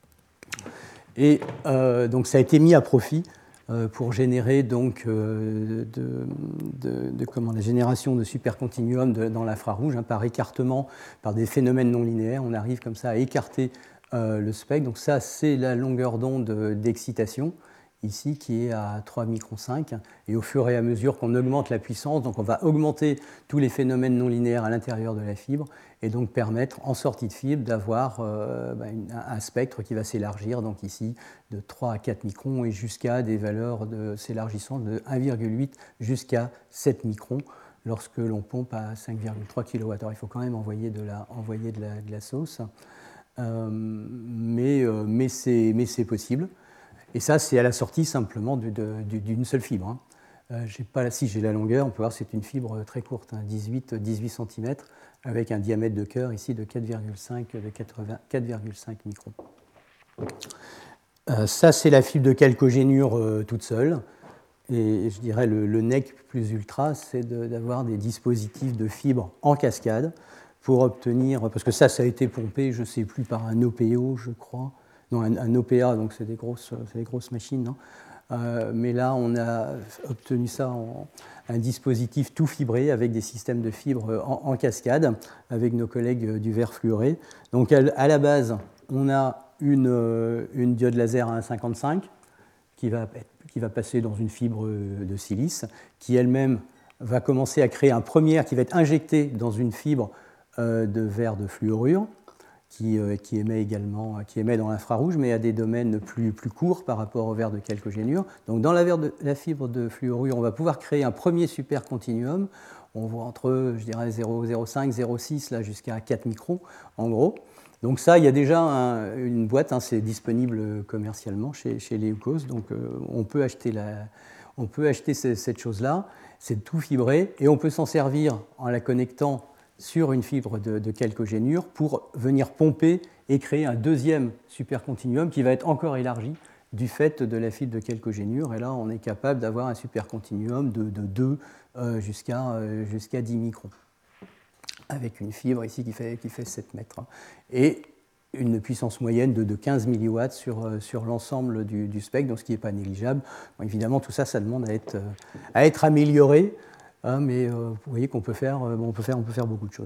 Et euh, donc ça a été mis à profit pour générer donc euh, de, de, de, comment, la génération de supercontinuums de, dans l'infrarouge, hein, par écartement, par des phénomènes non linéaires. On arrive comme ça à écarter euh, le spectre. Donc ça, c'est la longueur d'onde d'excitation, ici, qui est à trois microns cinq. Et au fur et à mesure qu'on augmente la puissance, donc on va augmenter tous les phénomènes non linéaires à l'intérieur de la fibre, et donc permettre, en sortie de fibre, d'avoir euh, bah, une, un spectre qui va s'élargir, donc ici, de trois à quatre microns, et jusqu'à des valeurs de, s'élargissant de un virgule huit jusqu'à sept microns, lorsque l'on pompe à cinq virgule trois kilowattheures. Il faut quand même envoyer de la, envoyer de la, de la sauce, euh, mais, euh, mais, c'est, mais c'est possible. Et ça, c'est à la sortie simplement de, de, d'une seule fibre. Hein. Euh, j'ai pas, si j'ai la longueur, on peut voir que c'est une fibre très courte, hein, dix-huit centimètres, avec un diamètre de cœur ici de quatre virgule cinq microns. Euh, ça, c'est la fibre de chalcogénure euh, toute seule. Et je dirais le, le nec plus ultra, c'est de, d'avoir des dispositifs de fibres en cascade pour obtenir, parce que ça, ça a été pompé, je ne sais plus, par un O P O, je crois. non, un, un O P A, donc c'est des grosses, c'est des grosses machines, non euh, mais là, on a obtenu ça en un dispositif tout fibré avec des systèmes de fibres en, en cascade avec nos collègues du verre fluoré. Donc, à, à la base, on a une, une diode laser à un virgule cinquante-cinq qui va, qui va passer dans une fibre de silice qui elle-même va commencer à créer un premier qui va être injecté dans une fibre euh, de verre de fluorure. Qui, euh, qui émet également, qui émet dans l'infrarouge, mais à des domaines plus, plus courts par rapport au verre de chalcogénure. Donc dans la, verre de, la fibre de fluorure, on va pouvoir créer un premier supercontinuum. On voit entre, je dirais, zéro virgule zéro cinq, zéro virgule six, là, jusqu'à quatre microns, en gros. Donc ça, il y a déjà un, une boîte, hein, c'est disponible commercialement chez, chez Leukos, donc euh, on peut acheter, la, on peut acheter ces, cette chose-là. C'est tout fibré, et on peut s'en servir en la connectant sur une fibre de, de chalcogénure pour venir pomper et créer un deuxième supercontinuum qui va être encore élargi du fait de la fibre de chalcogénure. Et là, on est capable d'avoir un supercontinuum de, de deux euh, jusqu'à euh, jusqu'à dix microns, avec une fibre ici qui fait, qui fait sept mètres. Et une puissance moyenne de, de quinze milliwatts sur, euh, sur l'ensemble du, du spectre, donc ce qui n'est pas négligeable. Bon, évidemment, tout ça, ça demande à être, à être amélioré. Hein, mais euh, vous voyez qu'on peut faire, euh, on peut faire, on peut faire beaucoup de choses.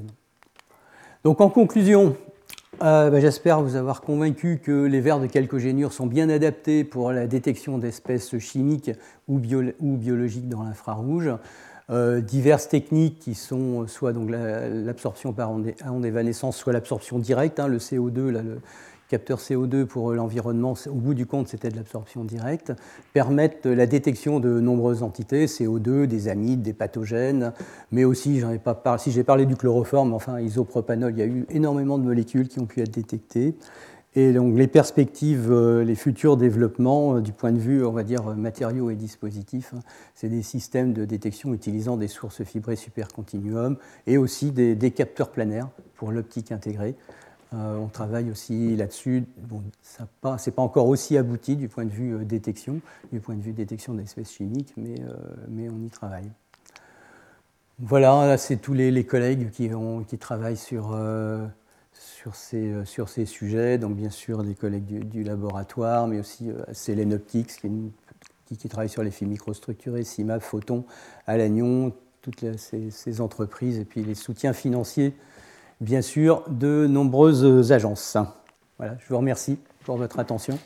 Donc en conclusion, euh, ben, j'espère vous avoir convaincu que les verres de chalcogénure sont bien adaptés pour la détection d'espèces chimiques ou, bio, ou biologiques dans l'infrarouge. Euh, diverses techniques qui sont soit donc la, l'absorption par onde, onde évanescence, soit l'absorption directe, hein, le C O deux, là, le capteur C O deux pour l'environnement, au bout du compte, c'était de l'absorption directe, permettent la détection de nombreuses entités, C O deux, des amides, des pathogènes, mais aussi, j'en ai pas parlé, si j'ai parlé du chloroforme, enfin, isopropanol, il y a eu énormément de molécules qui ont pu être détectées. Et donc, les perspectives, les futurs développements, du point de vue, on va dire, matériaux et dispositifs, c'est des systèmes de détection utilisant des sources fibrées supercontinuum et aussi des, des capteurs planaires pour l'optique intégrée. Euh, on travaille aussi là-dessus. Bon, ce n'est pas encore aussi abouti du point de vue euh, détection, du point de vue détection d'espèces chimiques, mais, euh, mais on y travaille. Voilà, là, c'est tous les, les collègues qui, ont, qui travaillent sur, euh, sur, ces, sur ces sujets. Donc, bien sûr, les collègues du, du laboratoire, mais aussi euh, Célène Optics qui, qui, qui travaille sur les fibres microstructurées, CIMAP, Photon, à Lannion, toutes les, ces, ces entreprises, et puis les soutiens financiers, bien sûr, de nombreuses agences. Voilà, je vous remercie pour votre attention.